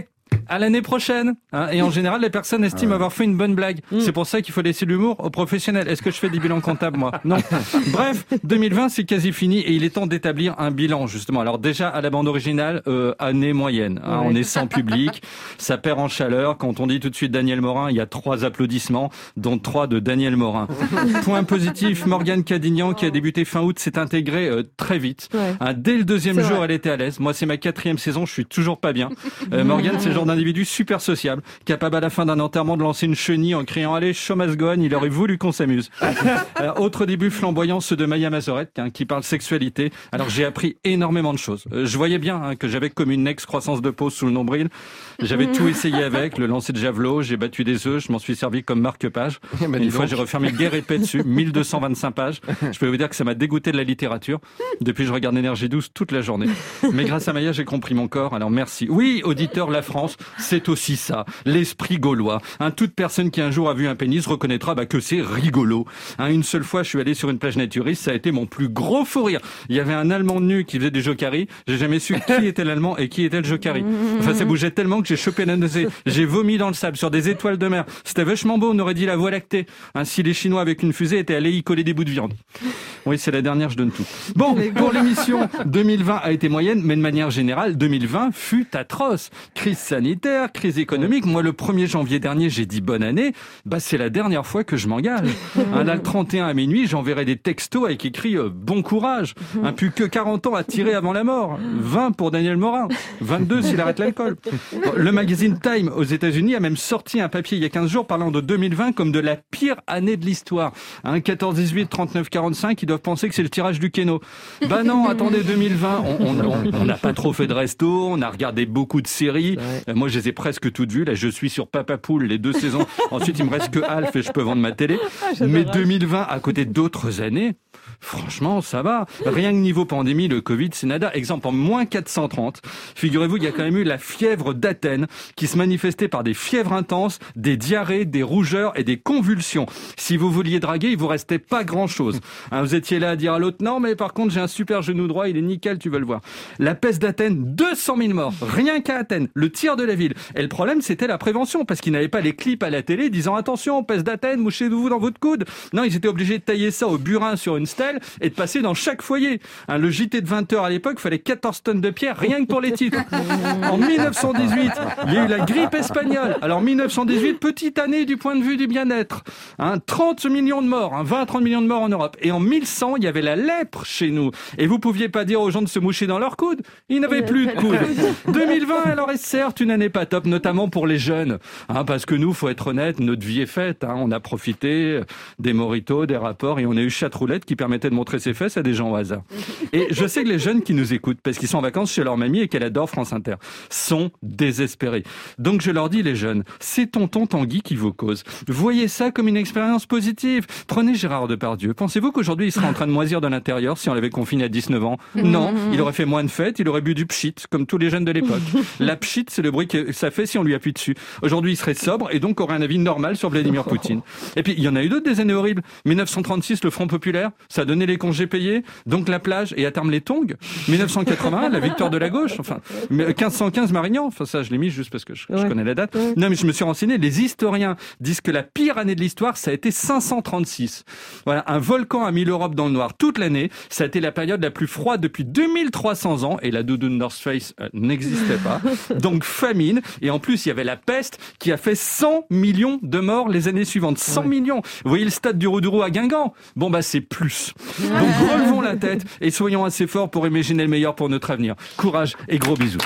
à l'année prochaine. Hein. Et en général, les personnes estiment avoir fait une bonne blague. Mmh. C'est pour ça qu'il faut laisser l'humour aux professionnels. Est-ce que je fais des bilans comptables, moi? Non. Bref, deux mille vingt, c'est quasi fini et il est temps d'établir un bilan, justement. Alors déjà, à la bande originale, euh, année moyenne. Hein, ouais. On est sans public, ça perd en chaleur. Quand on dit tout de suite Daniel Morin, il y a trois applaudissements, dont trois de Daniel Morin. Point positif, Morgane Cadignan, qui a débuté fin août, s'est intégrée euh, très vite. Ouais. Hein, dès le deuxième c'est jour, vrai. Elle était à l'aise. Moi, c'est ma quatrième saison, je suis toujours pas bien. Euh, Morgane, c'est le genre d'individu super sociable, capable à la fin d'un enterrement de lancer une chenille en criant « Allez, show must go on », il aurait voulu qu'on s'amuse. Euh, autre début flamboyant, ceux de Maya Mazorette, hein, qui parle sexualité. Alors, j'ai appris énormément de choses. Euh, je voyais bien hein, que j'avais comme une ex-croissance de peau sous le nombril. J'avais tout essayé avec, le lancer de javelot, j'ai battu des œufs, je m'en suis servi comme marque-page. Bah, une fois, donc. J'ai refermé guerre épais dessus, mille deux cent vingt-cinq pages. Je peux vous dire que ça m'a dégoûté de la littérature. Depuis, je regarde Énergie douze toute la journée. Mais grâce à Maya, j'ai compris mon corps, alors merci. Oui, auditeur, la France, c'est aussi ça, l'esprit gaulois. Hein, toute personne qui un jour a vu un pénis reconnaîtra bah, que c'est rigolo. Hein, une seule fois, je suis allé sur une plage naturiste, ça a été mon plus gros fou rire. Il y avait un Allemand nu qui faisait des jokari. J'ai jamais su qui était l'Allemand et qui était le jokari. Enfin, ça bougeait tellement que j'ai chopé la nausée. J'ai vomi dans le sable sur des étoiles de mer. C'était vachement beau, on aurait dit la Voie lactée. Hein, si les Chinois avec une fusée étaient allés y coller des bouts de viande. Oui, c'est la dernière, je donne tout. Bon, pour l'émission, deux mille vingt a été moyenne, mais de manière générale, deux mille vingt fut atroce. Crise sanitaire, crise économique. Moi, le premier janvier dernier, j'ai dit bonne année. Bah, c'est la dernière fois que je m'engage. Hein, là, le trente et un à minuit, j'enverrai des textos avec écrit euh, bon courage. Hein, plus que quarante ans à tirer avant la mort. vingt pour Daniel Morin. vingt-deux s'il arrête l'alcool. Bon, le magazine Time aux États-Unis a même sorti un papier il y a quinze jours parlant de deux mille vingt comme de la pire année de l'histoire. Hein, quatorze dix-huit, trente-neuf quarante-cinq, ils doivent penser que c'est le tirage du Keno. Bah non, attendez, deux mille vingt, on n'a pas trop fait de resto, on a regardé beaucoup de séries. Euh, moi, je les ai presque toutes vues. Là, je suis sur Papa Poule les deux saisons. Ensuite, il me reste que Alf et je peux vendre ma télé. Mais deux mille vingt, à côté d'autres années, franchement, ça va. Rien que niveau pandémie, le Covid, c'est nada. Exemple, en moins quatre cent trente, figurez-vous, il y a quand même eu la fièvre d'Athènes qui se manifestait par des fièvres intenses, des diarrhées, des rougeurs et des convulsions. Si vous vouliez draguer, il vous restait pas grand-chose. Hein, vous étiez là à dire à l'autre, non, mais par contre, j'ai un super genou droit, il est nickel, tu veux le voir. La peste d'Athènes, deux cent mille morts, rien qu'à Athènes, le tiers de la ville. Et le problème, c'était la prévention, parce qu'ils n'avaient pas les clips à la télé disant, attention, peste d'Athènes, mouchez-vous dans votre coude. Non, ils étaient obligés de tailler ça au burin sur une stèle et de passer dans chaque foyer. Hein, le J T de vingt heures à l'époque, il fallait quatorze tonnes de pierre, rien que pour les titres. En mille neuf cent dix-huit, il y a eu la grippe espagnole. Alors, mille neuf cent dix-huit, petite année du point de vue du bien-être. Hein, trente millions de morts, hein, vingt à trente millions de morts en Europe. Et en mille cent, il y avait la lèpre chez nous. Et vous pouviez pas dire aux gens de se moucher dans leur coude. Ils n'avaient plus de coude. deux mille vingt, alors est certes une année pas top, notamment pour les jeunes. Hein, parce que nous, faut être honnête, notre vie est faite. Hein, on a profité des moritos, des rapports, et on a eu chatroulette qui permettait de montrer ses fesses à des gens au hasard. Et je sais que les jeunes qui nous écoutent, parce qu'ils sont en vacances chez leur mamie et qu'elle adore France Inter, sont désespérés. Donc je leur dis, les jeunes, c'est tonton Tanguy qui vous cause. Voyez ça comme une expérience positive. Prenez Gérard Depardieu. Pensez-vous qu'aujourd'hui il serait en train de moisir de l'intérieur si on l'avait confiné à dix-neuf ans? Non, il aurait fait moins de fêtes, il aurait bu du pchit, comme tous les jeunes de l'époque. La pchit, c'est le bruit que ça fait si on lui appuie dessus. Aujourd'hui, il serait sobre et donc aurait un avis normal sur Vladimir Poutine. Et puis, il y en a eu d'autres des années horribles. mille neuf cent trente-six, le Front populaire, ça a donné les congés payés, donc la plage et à terme les tongs. mille neuf cent quatre-vingt-un, la victoire de la gauche. Enfin, quinze cent quinze Marignan. Enfin, ça, je l'ai mis juste parce que je, ouais. je connais la date. Ouais. Non, mais je me suis renseigné. Les historiens disent que la pire année de l'histoire, ça a été cinq cent trente-six. Voilà, un volcan a mis l'Europe dans le noir toute l'année. Ça a été la période la plus froide depuis deux mille trois cents ans et la doudoune North Face euh, n'existait pas. Donc famine. Et en plus, il y avait la peste qui a fait cent millions de morts les années suivantes. cent ouais. millions. Vous voyez le stade du Roux-du-Roux à Guingamp? Bon, bah, c'est plus. Donc relevons la tête et soyons assez forts pour imaginer le meilleur pour notre avenir. Courage et gros bisous.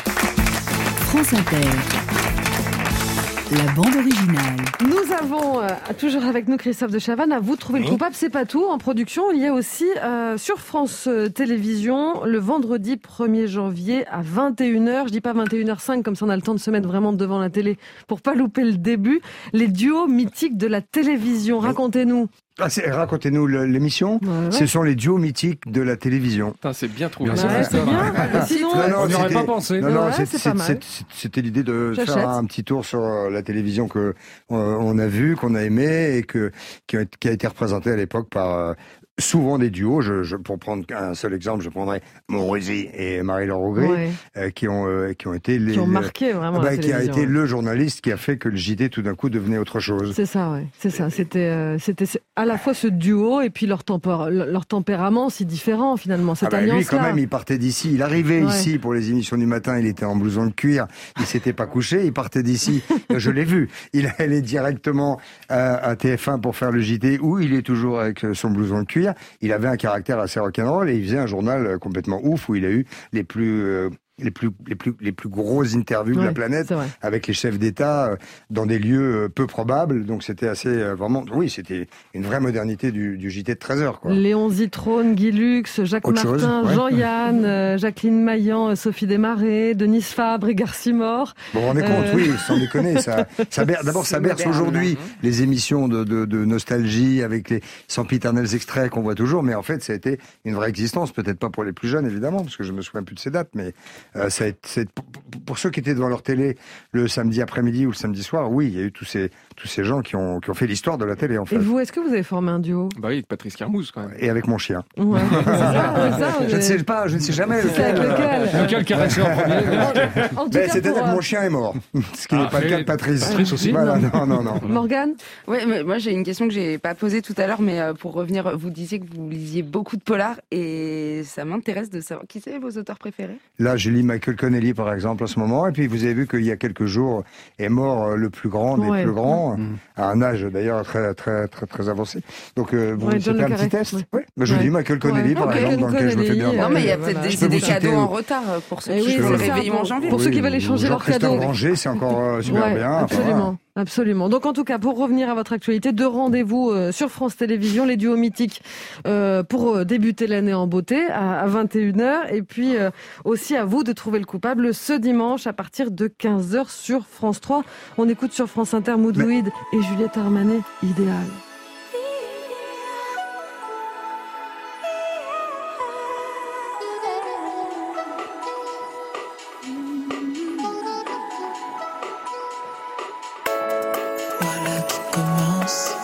France Inter. La bande originale. Nous avons euh, toujours avec nous Christophe de Chavannes. À vous de trouver le coupable, c'est pas tout. En production, il y a aussi euh, sur France euh, Télévisions le vendredi premier janvier à vingt et une heures. Je dis pas vingt et une heures cinq comme ça on a le temps de se mettre vraiment devant la télé pour pas louper le début. Les duos mythiques de la télévision. Racontez-nous. Ah, racontez-nous l'émission. Ouais, ouais. Ce sont les duos mythiques de la télévision. Putain, c'est bien trouvé. Ouais, c'est bien. Sinon, non, non, on n'y aurait pas pensé. Non, non, ouais, c'était l'idée de faire un petit tour sur la télévision que euh, on a vu, qu'on a aimé et que qui a, qui a été représentée à l'époque par souvent des duos. Je, je, pour prendre un seul exemple, je prendrais Monrozy et Marie-Laure Augry, Ouais. euh, qui ont euh, qui ont été les Qui ont les- marqué vraiment bah, la qui a télévision, été ouais. le journaliste qui a fait que le J T tout d'un coup devenait autre chose. C'est ça, ouais. C'est ça. C'était, euh, c'était à la fois ce duo et puis leur, tempor- leur tempérament si différent finalement. Cette Ah bah, lui, alliance-là. quand même, il partait d'ici. Il arrivait Ouais. ici pour les émissions du matin. Il était en blouson de cuir. Il s'était pas couché. Il partait d'ici. Je l'ai vu. Il allait directement à, à T F un pour faire le J T où il est toujours avec son blouson de cuir. Il avait un caractère assez rock'n'roll et il faisait un journal complètement ouf où il a eu les plus euh, les plus les plus les plus grosses interviews de Ouais, la planète c'est vrai. avec les chefs d'État euh, dans des lieux euh, peu probables. Donc c'était assez euh, vraiment oui, c'était une vraie modernité du, du J T de treize heures quoi. Léon Zitrone, Guy Lux, Jacques Autre chose, Martin, ouais. Jean-Yann, euh, Jacqueline Maillan, euh, Sophie Desmarais, Denise Fabre et Garcimore. Bon, vous vous rendez compte, Euh, oui, sans déconner, ça, ça ber- d'abord, ça C'est berce moderne, aujourd'hui hein. les émissions de, de, de nostalgie avec les sempiternels extraits qu'on voit toujours, mais en fait, ça a été une vraie existence, peut-être pas pour les plus jeunes, évidemment, parce que je me souviens plus de ces dates, mais euh, ça a été, c'est- pour, pour ceux qui étaient devant leur télé le samedi après-midi ou le samedi soir, oui, il y a eu tous ces, tous ces gens qui ont, qui ont fait l'histoire de la télé, en fait. Et vous, est-ce que vous avez formé un duo? Bah oui, avec Patrice Carmouze, quand même. Et avec mon chien. Ouais, c'est ça, c'est ça, je ne mais- sais pas, je ne sais jamais C'est avec lequel Lequel caresser en premier En tout Ben, cas, C'est-à-dire pour, que euh, mon chien est mort, ce qui Ah, n'est pas le mais cas de Patrice. Patrice aussi Voilà, non, non, non. Morgane? Ouais, mais moi j'ai une question que j'ai pas posée tout à l'heure, mais euh, pour revenir, vous disiez que vous lisiez beaucoup de polars et ça m'intéresse de savoir qui c'est vos auteurs préférés. Là, je lis Michael Connelly, par exemple, en ce moment. Et puis, vous avez vu qu'il y a quelques jours est mort euh, le plus grand des Ouais. plus grands, Mmh. à un âge d'ailleurs très, très, très, très avancé. Donc, euh, vous Ouais, John c'était le un petit Carré, test. ouais. Ouais. Bah, je Ouais. dis Michael Connelly, Ouais. par Michael exemple, dans lequel je me fais bien Connelly, Non, marrer. mais il y a Euh, peut-être voilà. Je des, peux des vous citer, cadeaux en euh, retard euh, pour ceux Eh qui oui, font le c'est ça, réveillon en pour- janvier. pour ceux qui veulent échanger leurs Jean-Christophe cadeaux. Ranger, c'est encore euh, super Ouais, bien. Enfin, absolument. voilà. Absolument. Donc en tout cas, pour revenir à votre actualité, deux rendez-vous euh, sur France Télévisions, les duos mythiques euh, pour euh, débuter l'année en beauté à, à vingt et une heures et puis euh, aussi à vous de trouver le coupable ce dimanche à partir de quinze heures sur France trois. On écoute sur France Inter Moodouid et Juliette Armanet, Idéal. Voilà qui commence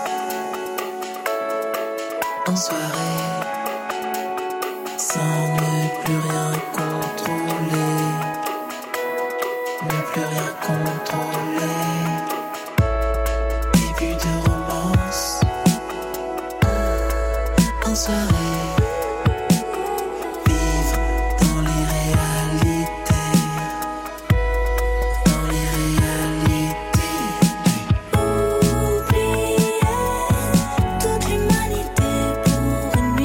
en soirée sans ne plus rien contrôler, ne plus rien contrôler. Début de romance en soirée. Vivre dans les réalités, dans les réalités. Oublier toute l'humanité pour une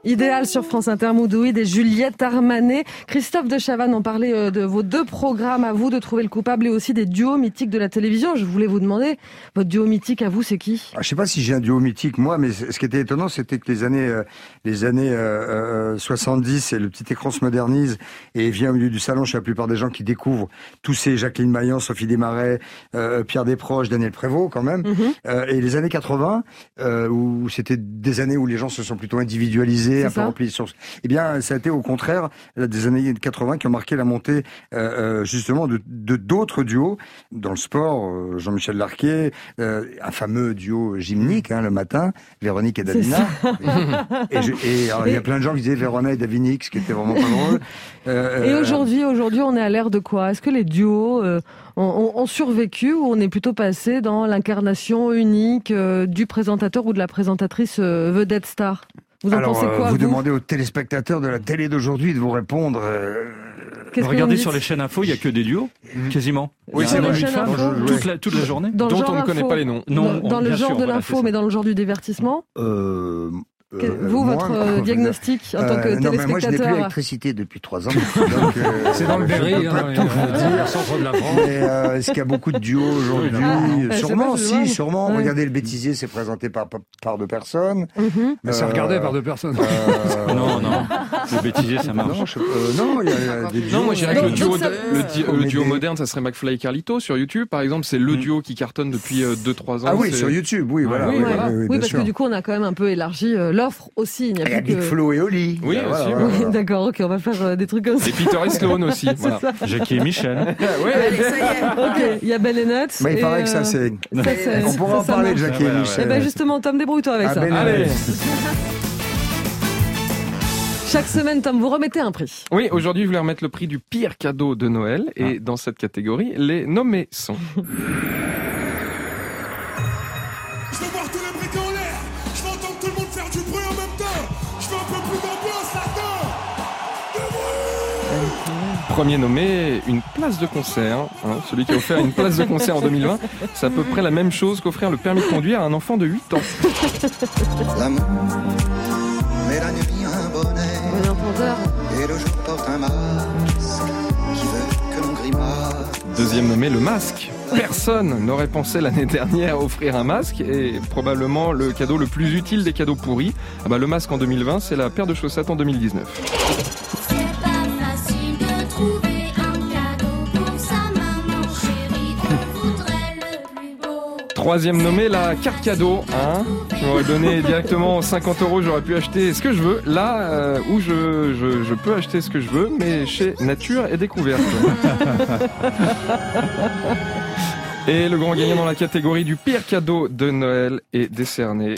Idéal sur France Inter, Moudouid et Juliette Armanet. Christophe de Chavannes, on parlait de vos deux programmes à vous, de trouver le coupable et aussi des duos mythiques de la télévision. Je voulais vous demander, votre duo mythique à vous, c'est qui? ah, Je sais pas si j'ai un duo mythique, moi, mais ce qui était étonnant, c'était que les années, euh, les années euh, euh, soixante-dix, et le petit écran se modernise et vient au milieu du salon chez la plupart des gens qui découvrent tous ces Jacqueline Maillan, Sophie Desmarais, euh, Pierre Desproges, Daniel Prévost, quand même. Mm-hmm. euh, et les années quatre-vingts, euh, où c'était des années où les gens se sont plutôt individualisés, un peu repliés sur... Eh bien, ça a été au contraire des années quatre-vingts qui ont marqué la montée euh, justement de, de d'autres duos dans le sport. Euh, Jean-Michel Larquet, euh, un fameux duo gymnique hein, le matin, Véronique et Davina. Et, et, je, et alors, il y a plein de gens qui disaient Véronique et Davinique, ce qui était vraiment pas drôle. Euh, et aujourd'hui, aujourd'hui, on est à l'ère de quoi? Est-ce que les duos euh, ont, ont survécu ou on est plutôt passé dans l'incarnation unique euh, du présentateur ou de la présentatrice euh, vedette star? Vous en Alors, pensez quoi, vous, vous demandez aux téléspectateurs de la télé d'aujourd'hui de vous répondre. Euh... Regardez sur les chaînes info, il n'y a que des duos, quasiment. Oui, c'est vrai. Toute, toute, la, toute la journée. Dans dont on ne info, connaît pas les noms. Non, dans, dans le genre sûr, de voilà, l'info, mais dans le genre du divertissement. Euh... Euh, vous, moi, votre euh, diagnostic en tant que euh, non, téléspectateur. mais moi, je n'ai plus l'électricité depuis trois ans. Donc, euh, c'est dans le Berry, hein, dans le centre de la France. Mais, euh, est-ce qu'il y a beaucoup de duos aujourd'hui? Ah, Sûrement, pas, si, sûrement. Ouais. Regardez, le bêtisier, c'est présenté par, par, par deux personnes. Mm-hmm. Mais c'est regardé par deux personnes. Euh, non, non. Le bêtisier, ça marche. Non, je, euh, non, il y a, y a des duos. Non, moi, je dirais que le duo, ça... le, di- le duo moderne, ça serait McFly et Carlito sur YouTube, par exemple. C'est le mm. duo qui cartonne depuis deux trois ans. Ah oui, c'est... sur YouTube, oui, voilà. Oui, oui, voilà. oui, oui, oui parce sûr. que du coup, on a quand même un peu élargi euh, l'offre aussi. Il y a, il y a plus Big que... Flo et Oli. Oui, voilà, aussi. voilà, Oui, voilà. d'accord, ok, on va faire euh, des trucs comme ça. Et Peter et Sloan aussi. Voilà. Jackie et Michel. ouais. Allez, ça y est. Ok, il y a Ben et Nuts. Mais il et, paraît que ça, euh, c'est... ça, c'est... On pourra en ça, parler de ça Jackie et ouais, Michel. Eh ben justement, Tom, débrouille-toi avec Ah, ça. Ben Allez. Chaque semaine, Tom, vous remettez un prix. Oui, aujourd'hui, je voulais remettre le prix du pire cadeau de Noël. Et ah. dans cette catégorie, les nommés sont... Je veux voir tous les briquets en l'air. Je veux entendre tout le monde faire du bruit en même temps. Je veux un peu plus d'ambiance là-dedans. De bruit. Premier nommé, une place de concert. Hein, celui qui a offert une place de concert en deux mille vingt, c'est à peu près la même chose qu'offrir le permis de conduire à un enfant de huit ans. L'amour, mais la nuit un bonnet. Bon entendeur. Et le jour porte un masque qui veut que l'on grimace. Deuxième nommé, le masque. Personne n'aurait pensé l'année dernière offrir un masque et probablement le cadeau le plus utile des cadeaux pourris. Ah bah, le masque en deux mille vingt, c'est la paire de chaussettes en deux mille dix-neuf. C'est pas facile de trouver un cadeau pour sa maman chérie. On voudrait le plus beau. Troisième nommé, la carte cadeau. Hein, je m'aurais donné directement cinquante euros, j'aurais pu acheter ce que je veux. Là euh, où je, je, je peux acheter ce que je veux, mais chez Nature et Découverte. Et le grand gagnant dans la catégorie du pire cadeau de Noël est décerné.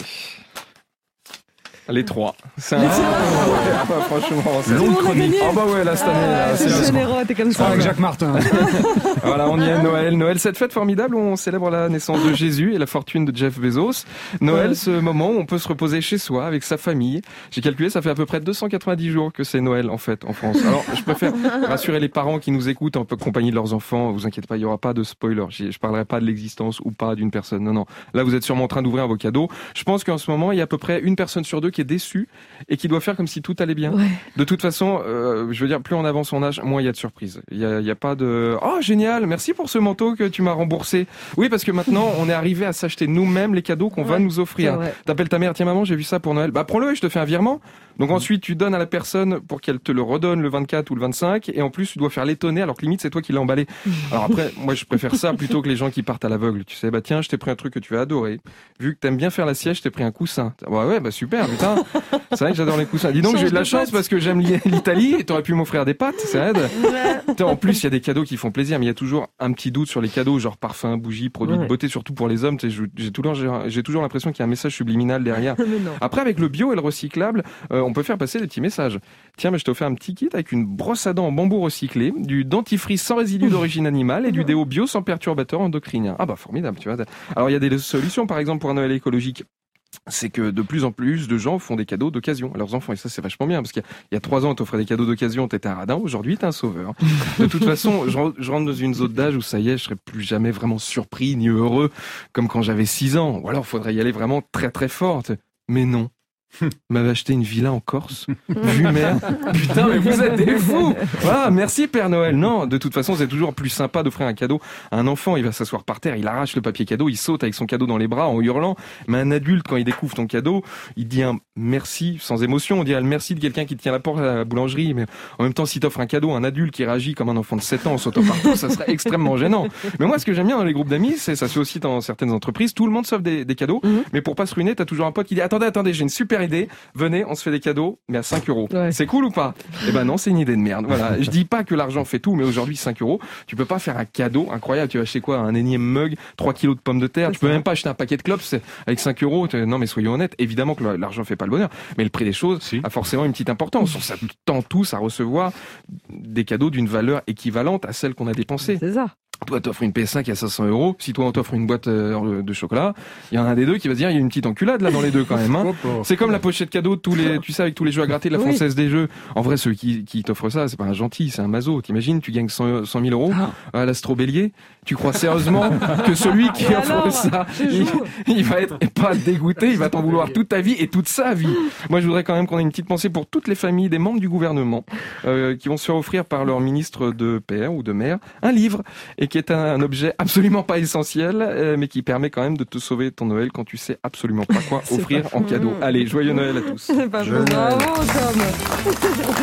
Les trois. C'est un... ah, bah, franchement, c'est long chronique. Ah bah ouais, là, cette année, là, c'est c'est généreux, t'es comme ça. Avec Jacques Martin. Voilà, on y est, Noël. Noël, cette fête formidable où on célèbre la naissance de Jésus et la fortune de Jeff Bezos. Noël, ce moment où on peut se reposer chez soi, avec sa famille. J'ai calculé, ça fait à peu près deux cent quatre-vingt-dix jours que c'est Noël, en fait, en France. Alors, je préfère rassurer les parents qui nous écoutent en compagnie de leurs enfants. Vous inquiétez pas, il y aura pas de spoiler. Je parlerai pas de l'existence ou pas d'une personne. Non, non. Là, vous êtes sûrement en train d'ouvrir vos cadeaux. Je pense qu'en ce moment, il y a à peu près une personne sur deux qui est déçue et qui doit faire comme si tout allait bien. Ouais. De toute façon, euh, je veux dire, plus on avance en âge, moins il y a de surprises. Il y a, il y a pas de « Oh, génial, merci pour ce manteau que tu m'as remboursé. » Oui, parce que maintenant, on est arrivé à s'acheter nous-mêmes les cadeaux qu'on ouais, va nous offrir. T'appelles ta mère, tiens maman, j'ai vu ça pour Noël. Bah prends-le et je te fais un virement. Donc mmh. ensuite, tu donnes à la personne pour qu'elle te le redonne le vingt-quatre ou le vingt-cinq. Et en plus, tu dois faire l'étonner alors que limite, c'est toi qui l'as emballé. Alors après, moi, je préfère ça plutôt que les gens qui partent à l'aveugle. Tu sais, bah tiens, je t'ai pris un truc que tu vas adorer. Vu que t'aimes bien faire la sieste, je t'ai pris un coussin. Bah ouais, bah super, putain. C'est vrai que j'adore les coussins. Dis donc, j'ai eu de la chance parce que j'aime l'Italie et t'aurais pu m'offrir des pâtes, ça aide. Ouais. En plus, il y a des cadeaux qui font plaisir, mais il y a toujours un petit doute sur les cadeaux, genre parfum, bougies, produits ouais. de beauté, surtout pour les hommes. J'ai toujours, j'ai toujours l'impression qu'il y a un message subliminal derrière. Après, avec le bio et le recyclable, euh, on peut faire passer des petits messages. Tiens, mais je t'ai offert un petit kit avec une brosse à dents en bambou recyclé, du dentifrice sans résidus d'origine animale et du déo bio sans perturbateur endocrinien. Ah bah formidable, tu vois. Alors il y a des solutions, par exemple pour un Noël écologique. C'est que de plus en plus de gens font des cadeaux d'occasion à leurs enfants. Et ça, c'est vachement bien. Parce qu'il y a trois ans, on t'offrait des cadeaux d'occasion, t'étais un radin. Aujourd'hui, t'es un sauveur. De toute façon, je rentre dans une zone d'âge où ça y est, je serai plus jamais vraiment surpris ni heureux comme quand j'avais six ans. Ou alors, faudrait y aller vraiment très très fort. Mais non. m'avait acheté une villa en Corse, vue mer. Putain, mais vous êtes des fous. Voilà, merci Père Noël. Non, de toute façon, c'est toujours plus sympa d'offrir un cadeau à un enfant. Il va s'asseoir par terre, il arrache le papier cadeau, il saute avec son cadeau dans les bras en hurlant. Mais un adulte, quand il découvre ton cadeau, il dit un merci sans émotion. On dit un merci de quelqu'un qui tient la porte à la boulangerie. Mais en même temps, si t'offres un cadeau à un adulte qui réagit comme un enfant de sept ans en sautant partout, ça serait extrêmement gênant. Mais moi, ce que j'aime bien dans les groupes d'amis, c'est ça se fait aussi dans certaines entreprises, tout le monde s'offre des, des cadeaux. Mm-hmm. Mais pour pas se ruiner, t'as toujours un pote qui dit attendez, attendez, j'ai une super idée. Venez, on se fait des cadeaux, mais à cinq euros. Ouais. C'est cool ou pas? Eh ben non, c'est une idée de merde. Voilà. Je dis pas que l'argent fait tout, mais aujourd'hui, cinq euros, tu peux pas faire un cadeau incroyable. Tu vas acheter quoi? Un énième mug, trois kilos de pommes de terre. C'est tu peux ça. Même pas acheter un paquet de clopes avec cinq euros. Non, mais soyons honnêtes. Évidemment que l'argent fait pas le bonheur, mais le prix des choses si. a forcément une petite importance. On s'attend tous à recevoir des cadeaux d'une valeur équivalente à celle qu'on a dépensée. C'est ça. Toi, t'offres une P S cinq à cinq cents euros. Si toi, on t'offre une boîte de chocolat, il y en a un des deux qui va se dire, il y a une petite enculade là dans les deux quand même. Hein. C'est comme la pochette cadeau de tous les, tu sais, avec tous les jeux à gratter de la oui. Française des Jeux. En vrai, ceux qui, qui t'offrent ça, c'est pas un gentil, c'est un maso. T'imagines, tu gagnes cent mille euros à l'Astrobélier. Tu crois sérieusement que celui qui offre alors, ça, il, il va être pas dégoûté, il va t'en vouloir toute ta vie et toute sa vie. Moi, je voudrais quand même qu'on ait une petite pensée pour toutes les familles des membres du gouvernement euh, qui vont se faire offrir par leur ministre de père ou de mère un livre et qui est un, un objet absolument pas essentiel, euh, mais qui permet quand même de te sauver ton Noël quand tu sais absolument pas quoi offrir pas en cadeau. Allez, joyeux Noël à tous. C'est pas bon. Bravo, Tom.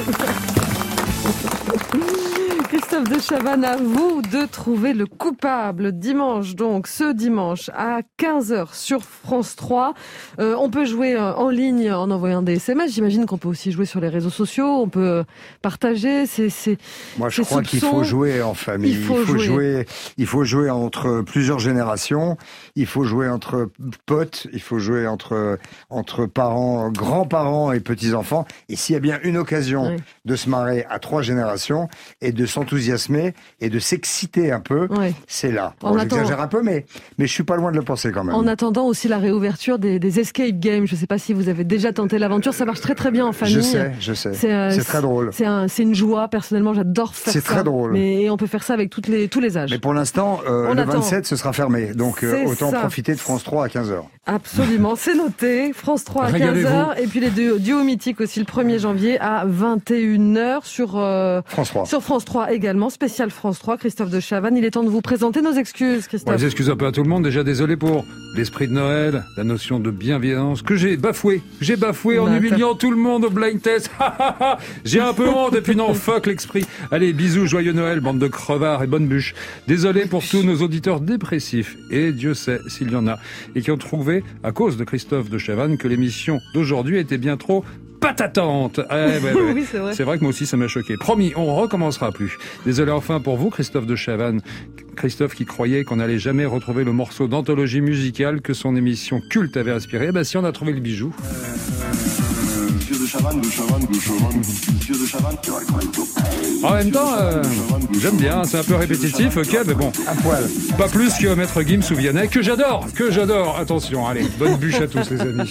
Christophe de Chavannes, à vous de trouver le coupable. Dimanche, donc, ce dimanche, à quinze heures sur France trois. Euh, on peut jouer en ligne en envoyant des S M S. J'imagine qu'on peut aussi jouer sur les réseaux sociaux. On peut partager ces, ces Moi, je crois qu'il faut jouer en famille. Il faut, il faut jouer. jouer. Il faut jouer entre plusieurs générations. Il faut jouer entre potes. Il faut jouer entre, entre parents, grands-parents et petits-enfants. Et s'il y a bien une occasion oui. de se marrer à trois générations et de s'enthousiasmer et de s'exciter un peu, ouais. c'est là. Bon, j'exagère un peu, mais, mais je suis pas loin de le penser quand même. En attendant aussi la réouverture des, des escape games, je sais pas si vous avez déjà tenté l'aventure, ça marche très très bien en famille. Je sais, je sais. C'est, euh, c'est très drôle. C'est, un, c'est une joie, personnellement, j'adore faire c'est ça. C'est très drôle. Mais on peut faire ça avec toutes les, tous les âges. Mais pour l'instant, euh, le attend. vingt-sept, ce sera fermé. Donc euh, autant ça. profiter de France trois à quinze heures. Absolument, c'est noté. France trois à quinze heures. Et puis les deux duos mythiques aussi le premier janvier à vingt et une heures sur, euh, France trois. Sur France trois également. Spécial France trois, Christophe de Chavannes. Il est temps de vous présenter nos excuses, Christophe. Bon, les excuses un peu à tout le monde. Déjà, désolé pour l'esprit de Noël, la notion de bienveillance que j'ai bafoué. J'ai bafoué en humiliant tout le monde au blind test. J'ai un peu honte et puis non, fuck l'esprit. Allez, bisous, joyeux Noël, bande de crevards et bonne bûche. Désolé pour tous nos auditeurs dépressifs, et Dieu sait s'il y en a, et qui ont trouvé, à cause de Christophe de Chavannes, que l'émission d'aujourd'hui était bien trop patatante. Eh, ouais, ouais. Oui, c'est vrai. C'est vrai que moi aussi ça m'a choqué. Promis, on recommencera plus. Désolé enfin pour vous, Christophe de Chavannes. Christophe qui croyait qu'on n'allait jamais retrouver le morceau d'anthologie musicale que son émission culte avait inspiré. Eh ben si, on a trouvé le bijou. Monsieur de Chavannes, de Chavannes, de Chavannes, Monsieur de Chavannes, tu vas quand même tout. En même temps, euh, j'aime bien, c'est un peu répétitif, ok, mais bon. Un poil. Pas plus que Maître Gims ou Vianney, que j'adore, que j'adore. Attention, allez, bonne bûche à tous les amis.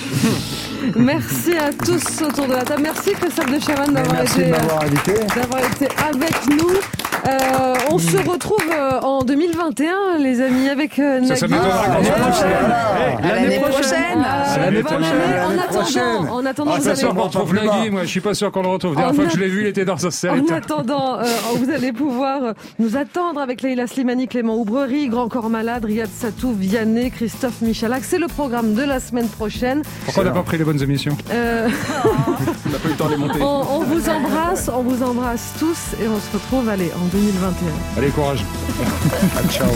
Merci à tous autour de la table. Merci Christophe de Chavannes d'avoir Merci été, de m'avoir invité. d'avoir été avec nous. Euh, on se retrouve euh, en deux mille vingt et un, les amis, avec euh, Nagui. Ça, ça m'étonnera qu'on se prochaine. À l'année prochaine. À l'année prochaine. En attendant, en attendant, ah, vous pas allez... sûr qu'on retrouve Nagui, moi. Je suis pas sûr qu'on le retrouve. La dernière fois que je l'ai vu, il était dans sa selle. En attendant, euh, vous allez pouvoir nous attendre avec Leïla Slimani, Clément Oubrerie, Grand Corps Malade, Riyad Satou, Vianney, Christophe Michalak. C'est le programme de la semaine prochaine. Pourquoi on n'a pas pris les bonnes émissions euh... On n'a pas eu le temps de les monter. On, on vous embrasse, on vous embrasse tous et on se retrouve, allez, en deux mille vingt et un. Allez, courage. Ciao.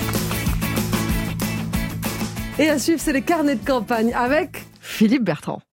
Et à suivre, c'est les carnets de campagne avec Philippe Bertrand.